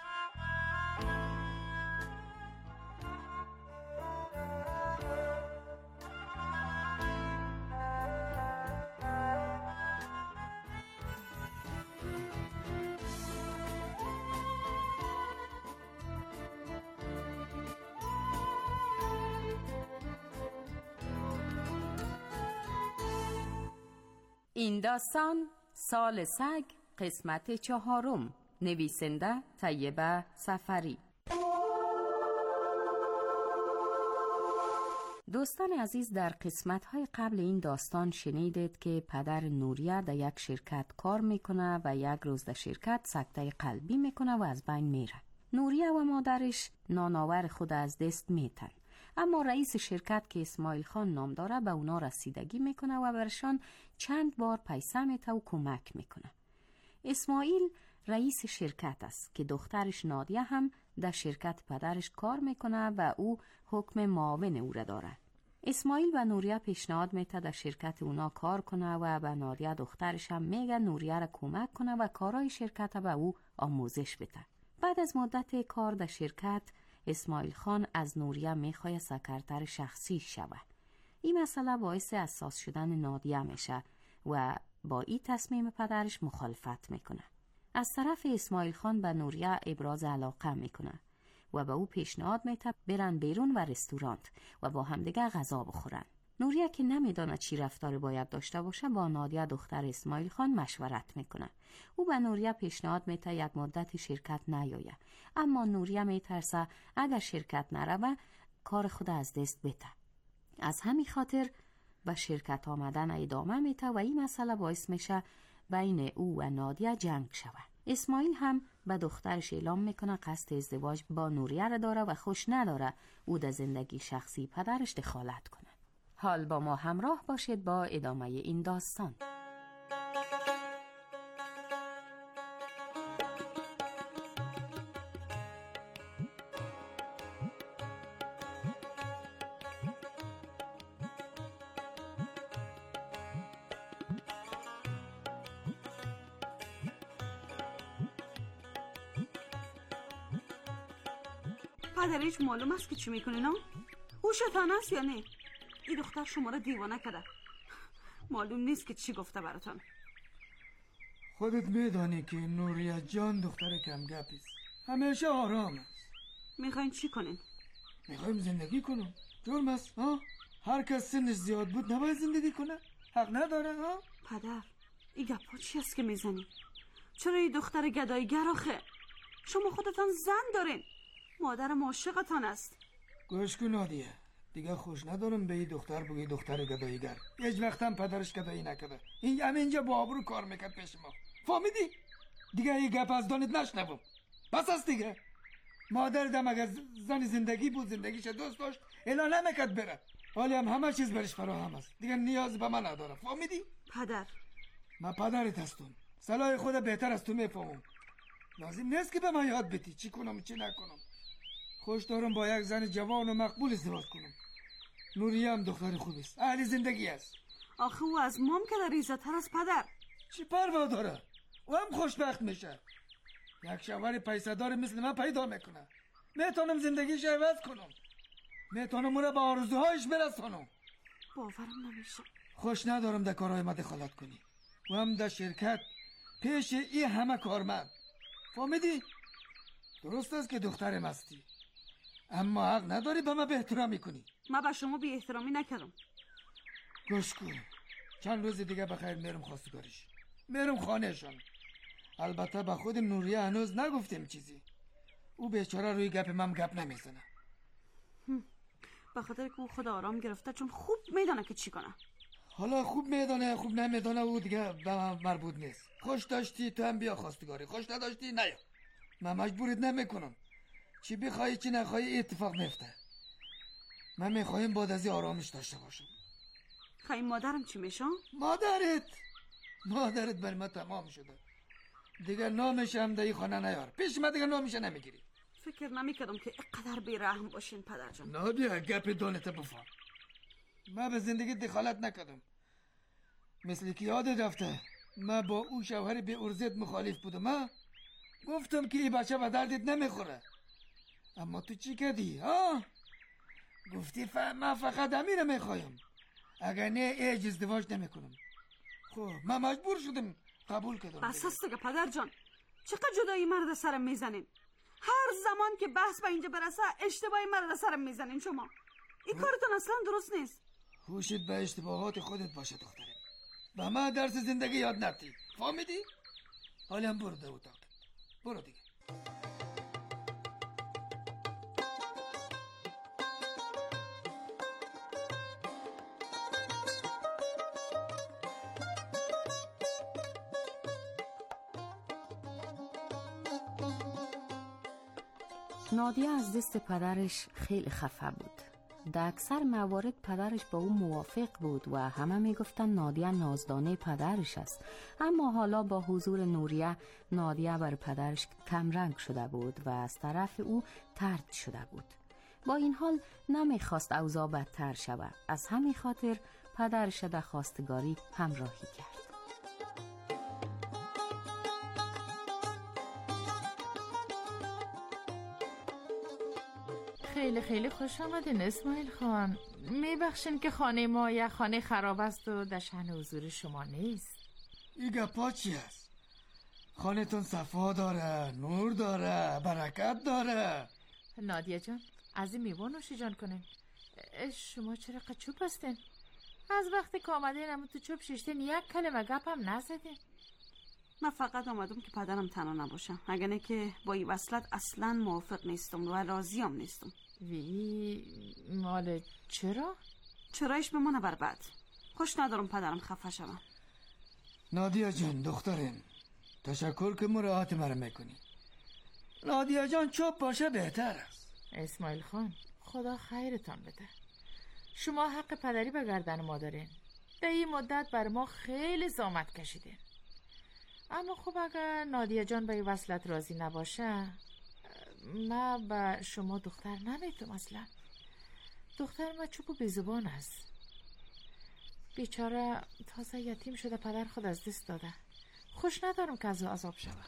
این داستان سال سگ قسمت چهارم، نویسنده طیبه سفری. دوستان عزیز، در قسمت‌های قبل این داستان شنیدید که پدر نوریه در یک شرکت کار میکنه و یک روز در شرکت سکته قلبی میکنه و از بین میره. نوریه و مادرش نانآور خود از دست میتن، اما رئیس شرکت که اسماعیل خان نام داره به اونا رسیدگی میکنه و برشان چند بار پیسه میته و کمک میکنه. اسماعیل رئیس شرکت است که دخترش نادیه هم در شرکت پدرش کار میکنه و او حکم معاون او را داره. اسماعیل و نوریه پیشنهاد میته در شرکت اونا کار کنه و به نادیه دخترش هم میگه نوریه را کمک کنه و کارهای شرکت به او آموزش بده. بعد از مدت کار در شرکت، اسماعیل خان از نوریه میخواه سکرتر شخصی شود. این مسئله باعث حساس شدن نادیه میشه و با این تصمیم پدرش مخالفت میکنه. از طرف اسماعیل خان به نوریه ابراز علاقه میکنه و به او پیشنهاد میده برن بیرون و رستورانت و با همدیگه غذا بخورن. نوریه که نمیدونه چی رفتار باید داشته باشه با نادیه دختر اسماعیل خان مشورت میکنه. او به نوریه پیشنهاد میده یک مدت شرکت نیایه، اما نوریه میترسه اگر شرکت نروه کار خود از دست بده. از همین خاطر به شرکت آمدن ادامه میده و این مسئله باعث میشه بین او و نادیه جنگ شود. اسماعیل هم به دخترش اعلام میکنه قصد ازدواج با نوریه را داره و خوش نداره او در زندگی شخصی پدرش دخالت کنه. حال با ما همراه باشید با ادامه این داستان. پدرش معلوم است که چی میکنه نه؟ او شیطان است یا نه؟ این دختر شما را دیوانه کرده. معلوم نیست که چی گفته براتون. خودت میدانی که نوریه جان دختر کم گپیست، همیشه آرام است. میخواین چی کنین؟ میخوایم زندگی کنم. جرم است ها؟ هر کس سنش زیاد بود نباید زندگی کنه؟ حق نداره ها؟ پدر این گپا چی است که میزنی؟ چرا این دختر گدایگر آخه؟ شما خودتان زن دارین، مادرم عاشقتان است. گوش کن نادیه، دیگه خوش ندارم به این دختر بگی دختر گداییگر. هیچ وقتم پدرش گدایی نکرده. این همینجا با آبرو کار میکرد پیش ما. فهمیدی؟ دیگه این گپ از دانت نشنوم. بس است دیگه. مادر دم اگر زن زندگی بود، زندگیش دوست داشت، اعلان نمیکرد بره. حالی هم همه چیز برش فراهم است. دیگه نیاز به من نداره. فهمیدی؟ پدر من پدرت هستم. صلاح خود بهتر از تو میفهمم. لازم نیست که به من یاد بدی چی کنم چی نکنم. خوش دارم با یک زن جوان و مقبول ازدواج کنم. نوریه هم دختر خوبی است، اهل زندگی است. آخه او از مام که در عزت‌تر از پدر. چی پروا داره؟ او هم خوشبخت میشه. یک شوهر پیسه‌دار مثل من پیدا میکنه. میتونم زندگیش عوض کنم. میتونم اون به آرزوهایش برسونم. باورم نمیشه. خوش ندارم در کارهای ما دخالت کنی. و هم در شرکت پیش این همه کارمند. فهمیدی؟ درست است که دخترم هستی، اما حق نداری به من به احترامی کنی. من به شما بی احترامی نکردم. گوش کن، چند روز دیگه بخیر میرم خواستگاریش، میرم خانهشان. البته به خود نوریه هنوز نگفتیم چیزی. او بیچاره روی گپ من گپ نمیزنه. به خاطر که او خود آرام گرفته، چون خوب میدانه که چی کنه. حالا خوب میدانه خوب نمیدانه او دیگه به من مربوط نیست. خوش داشتی تو هم بیا خواستگاری، خوش نداشتی نیا. من مجبورت نمیکنم. چی بخوای چی نخوای اتفاق میفته. من میخوایم بعد از این آرامش داشته باشم. خواهی مادرم چی میشه؟ مادرت مادرت بر من تمام شده دیگه. نامش هم در این خانه نیار. پیش من دیگه نامش نمیگیری. فکر نمیکردم که اینقدر بیرحم باشین پدر جان. نادیا گپ دانت بفهم. من به زندگی دخالت نکردم. مثل که یاد رفته من با او شوهر به ارزت مخالف بودم. من گفتم که این بچه به دردت نمیخوره، اما تو چی کردی ها؟ گفتی ف... من فقط امیر میخوایم، اگر نه ایج ازدواج نمیکنم. خب من مجبور شدم قبول کردم. بس هست دیگه پدر جان، چقدر جدایی مرد سرم میزنین. هر زمان که بحث به اینجا برسه اشتباهی مرد سرم میزنین شما. این کارتون اصلا درست نیست. خوشت به اشتباهات خودت باشه دخترم. و من درس زندگی یاد نرفتی، فهمیدی؟ حالا برو در اتاق، برو دیگه. نادیه از دست پدرش خیلی خفه بود. در اکثر موارد پدرش با او موافق بود و همه میگفتن نادیه نازدانه پدرش است، اما حالا با حضور نوریه نادیه بر پدرش کمرنگ شده بود و از طرف او طرد شده بود. با این حال نمیخواست اوضاع بدتر شود، از همین خاطر پدرش در خواستگاری همراهی کرد. خیلی خیلی خوش آمدین اسماعیل خان. میبخشین که خانه ما یک خانه خراب است و در شأن حضور شما نیست. این گپا چی است؟ خانه تون صفا داره، نور داره، برکت داره. نادیه جان از این میوه نوشی جان کنین. شما چرا قد چوب هستین؟ از وقتی که آمدین اما تو چوب ششتین یک کلمه گپ هم نزدین. من فقط آمدم که پدرم تنها نباشم، اگر نه که با این وصلت اصلا موافق نیستم و راضی هم نیستم. وی مال چرا؟ چرایش بمانه بر بعد. خوش ندارم پدرم خفه شوم. نادیا جان دخترم، تشکر که مراعات مرا میکنی. نادیا جان چوب باشه بهتر است. اسماعیل خان خدا خیرتان بده. شما حق پدری به گردن ما دارین. در این مدت بر ما خیلی زحمت کشیدین، اما خب اگر نادیه جان به این وصلت راضی نباشه من به شما دختر نمیتونم. اصلا دختر ما چوب و بیزبان است. بیچاره تازه یتیم شده، پدر خود از دست داده. خوش ندارم که از او عذاب شود.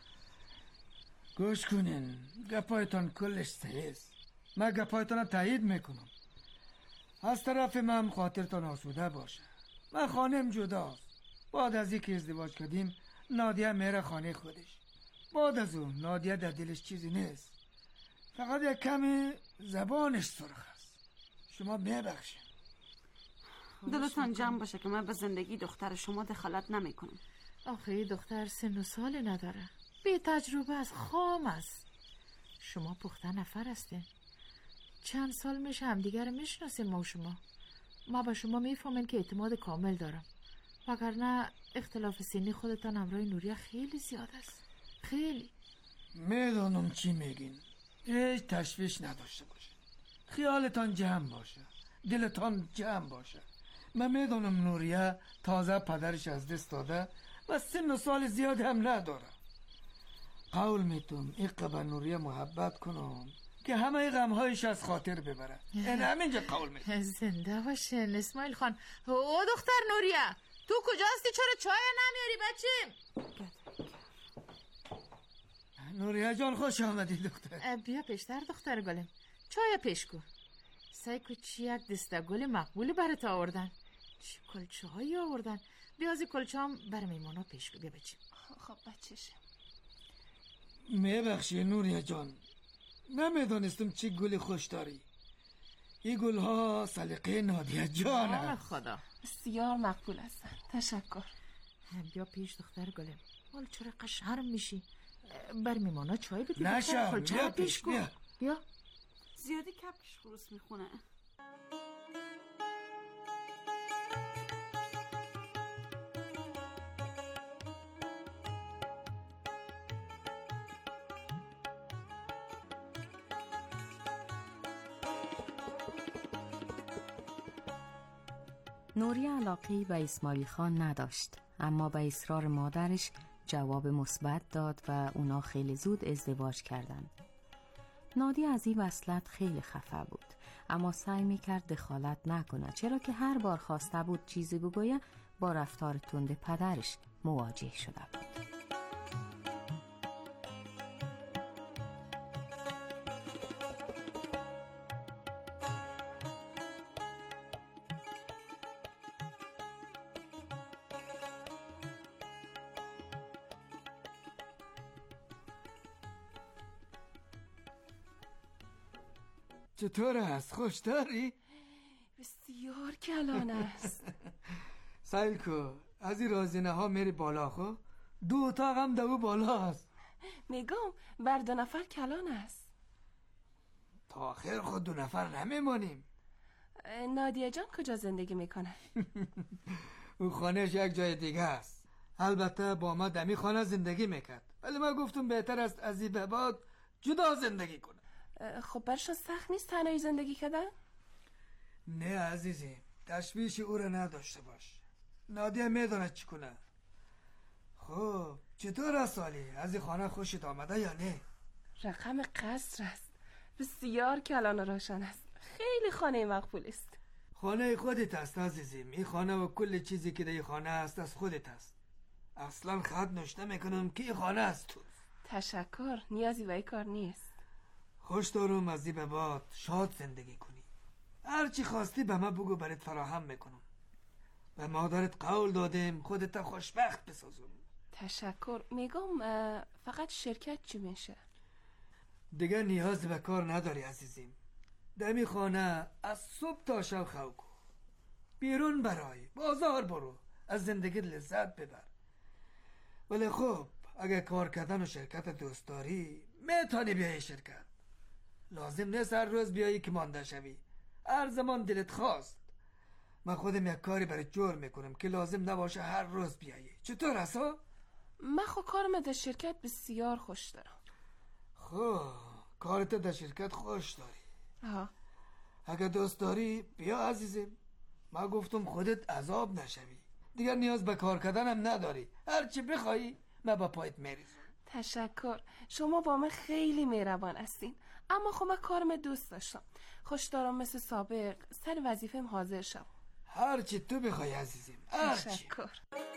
گوش کنین، گپایتان کلش صحیح است. من گپایتان تایید میکنم. از طرف من خاطرتان آسوده باشه. من خانم جداست. بعد از اینکه ازدواج کردیم نادیه میره خانه خودش. بعد از اون نادیه در دلش چیزی نیست، فقط یک کمی زبانش سرخ است. شما میبخشید. دلتان جمع باشه که من به زندگی دختر شما دخالت نمی کنم. آخه دختر سن و سال نداره، بی تجربه است، خام است. شما پخته نفر هستین، چند سال میشه همدیگر رو میشناسین. ما و شما ما به شما میفهمین که اعتماد کامل دارم، وگرنه اختلاف سنی خودتان همراه نوریه خیلی زیاد است. خیلی. میدونم چی میگین، هیچ تشویش نداشته باشه، خیالتان جمع باشه، دلتان جمع باشه. من میدونم نوریه تازه پدرش از دست داده و سن و سال زیاد هم نداره. قول میتونم ایقا به نوریه محبت کنم که همه غمهایش از خاطر ببره. این همینجا قول میتونم. زنده باشین اسماعیل خان. او دختر نوریه تو کجاستی؟ چرا چای نمیاری بچیم؟ نوریه جان خوش آمدی دختر. بیا پیشتر دختر گلم، چای پیش کو. سعی کو چی یک دسته گل مقبولی برات آوردن. چی کلچه هایی آوردن. بیا از کلچه هم بر میمانا پیش کو. بیا بچیم. خب بچه‌شه. میبخشی نوریه جان، نمیدانستم چی گلی خوش داری. این گل ها سلیقه نادیه جانه. خدا بسیار مقبول هستن، تشکر. بیا پیش دختر گلم. حال چرا قشرم میشی؟ بر میمانا چای بدی. نشم. بیا پیش بیا. بیا زیادی کپکش خروس میخونه. نوریه علاقه‌ای به اسماعیل خان نداشت، اما به اصرار مادرش جواب مثبت داد و اونا خیلی زود ازدواج کردند. نادی از این وصلت خیلی خفه بود، اما سعی میکرد دخالت نکنه، چرا که هر بار خواسته بود چیزی بگویه با رفتار تند پدرش مواجه شده بود. چطور است؟ خوش داری؟ بسیار کلان است. سایل کو از این رازینه ها میری بالا خو؟ دو اتاق هم دو بالا است. میگم بر دو نفر کلان است. تا آخر خود دو نفر نمیمانیم. نادیه جان کجا زندگی میکنه؟ او خانهش یک جای دیگه است. البته با ما دمی خانه زندگی میکرد، ولی ما گفتم بهتر است از این به بعد جدا زندگی کنه. خب برشان سخت نیست تنهایی زندگی کردن؟ نه عزیزی، تشویش او را نداشته باش. نادیه میدونه چی کنه. خب چطور است سالی؟ از این خانه خوشت آمده یا نه؟ رقم قصر است، بسیار کلان و روشن است، خیلی خانه مقبول است. خانه خودت است عزیزیم. این خانه و کل چیزی که در این خانه است از خودت است. اصلا خط نشته میکنم که این خانه است تو. تشکر، نیازی به این کار نیست. خوش دارم از این به بعد شاد زندگی کنی. هر چی خواستی به من بگو، برات فراهم میکنم. به مادرت قول دادیم خودت خوشبخت بسازم. تشکر. میگم فقط شرکت چی میشه؟ دیگه نیاز به کار نداری عزیزیم. دمی خانه از صبح تا شب خو کن. بیرون برای بازار برو، از زندگی لذت ببر. ولی خب اگه کار کردن و شرکت دوست داری میتونی بیایی شرکت. لازم نیست هر روز بیایی که مانده شوی. هر زمان دلت خواست. من خودم یک کاری برای جور میکنم که لازم نباشه هر روز بیایی. چطور هستا؟ من خود کارم در شرکت بسیار خوش دارم. خب کارت در شرکت خوش داری؟ آه. اگه دوست داری بیا عزیزم. من گفتم خودت عذاب نشوی. دیگر نیاز به کار کردنم نداری. هر چی بخوایی من با پایت میریزم. تشکر، شما با من خیلی مهربان هستین. اما خب من کارم دوست داشتم. خوش دارم مثل سابق سر وظیفم حاضر شم. هر چی تو بخوای عزیزم. هر چی. تشکر.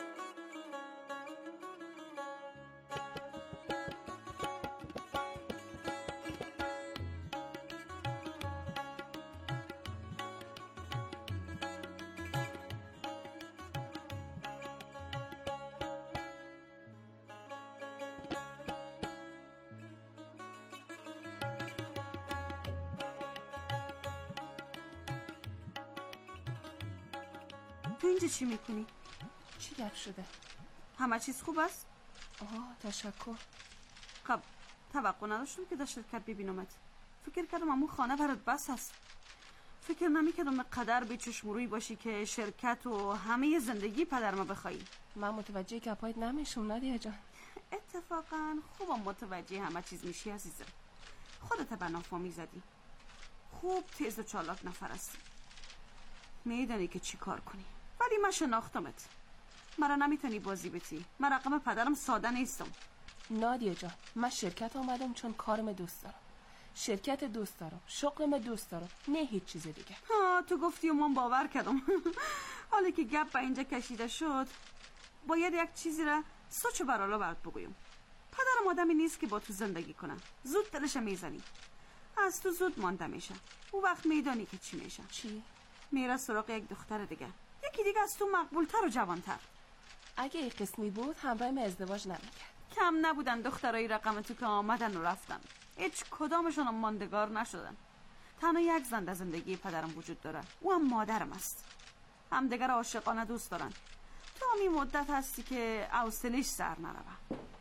تو اینجا چی میکنی؟ چی گپ شده؟ همه چیز خوب است؟ آه تشکر. خب توقع نداشتم که در شرکت ببینمت. فکر کردم امون خانه برات بس هست. فکر نمیکردم قدر به چشمروی باشی که شرکت و همه زندگی پدر ما بخوایی. من متوجه گپایت نمیشم نادیه جان. اتفاقا خوبم متوجه همه چیز میشی عزیزم. خودت به نافا میزدی. خوب تیز و چالاک نفر هستی. میدانی که چی کار کنی. ولی من شناختمت. مرا نمیتونی بازی بتی. من رقم پدرم ساده نیستم. نادیه جان، من شرکت آمدم چون کارم دوست دارم. شرکت دوست دارم، شغلم دوست دارم، نه هیچ چیز دیگه. ها تو گفتی و من باور کردم. حالا که گپ به اینجا کشیده شد باید یک چیزی را سوچ برالا برات بگویم. پدرم آدمی نیست که با تو زندگی کنه. زود دلش میزنی. از تو زود مانده میشه. اون وقت میدانی که چی میشه. چی؟ میره سراغ یک دختر دیگه. یکی دیگه از تو مقبولتر و جوانتر. اگه این قسمی بود همراهیم ازدواج نمیکرد. کم نبودن دخترای رقم تو که آمدن و رفتن. هیچ کدامشون هم ماندگار نشدن. تنها یک زن در زندگی پدرم وجود داره. او هم مادرم است. همدیگر عاشقانه دوست دارن. تو همین مدت هستی که حوصله‌اش سر نروه.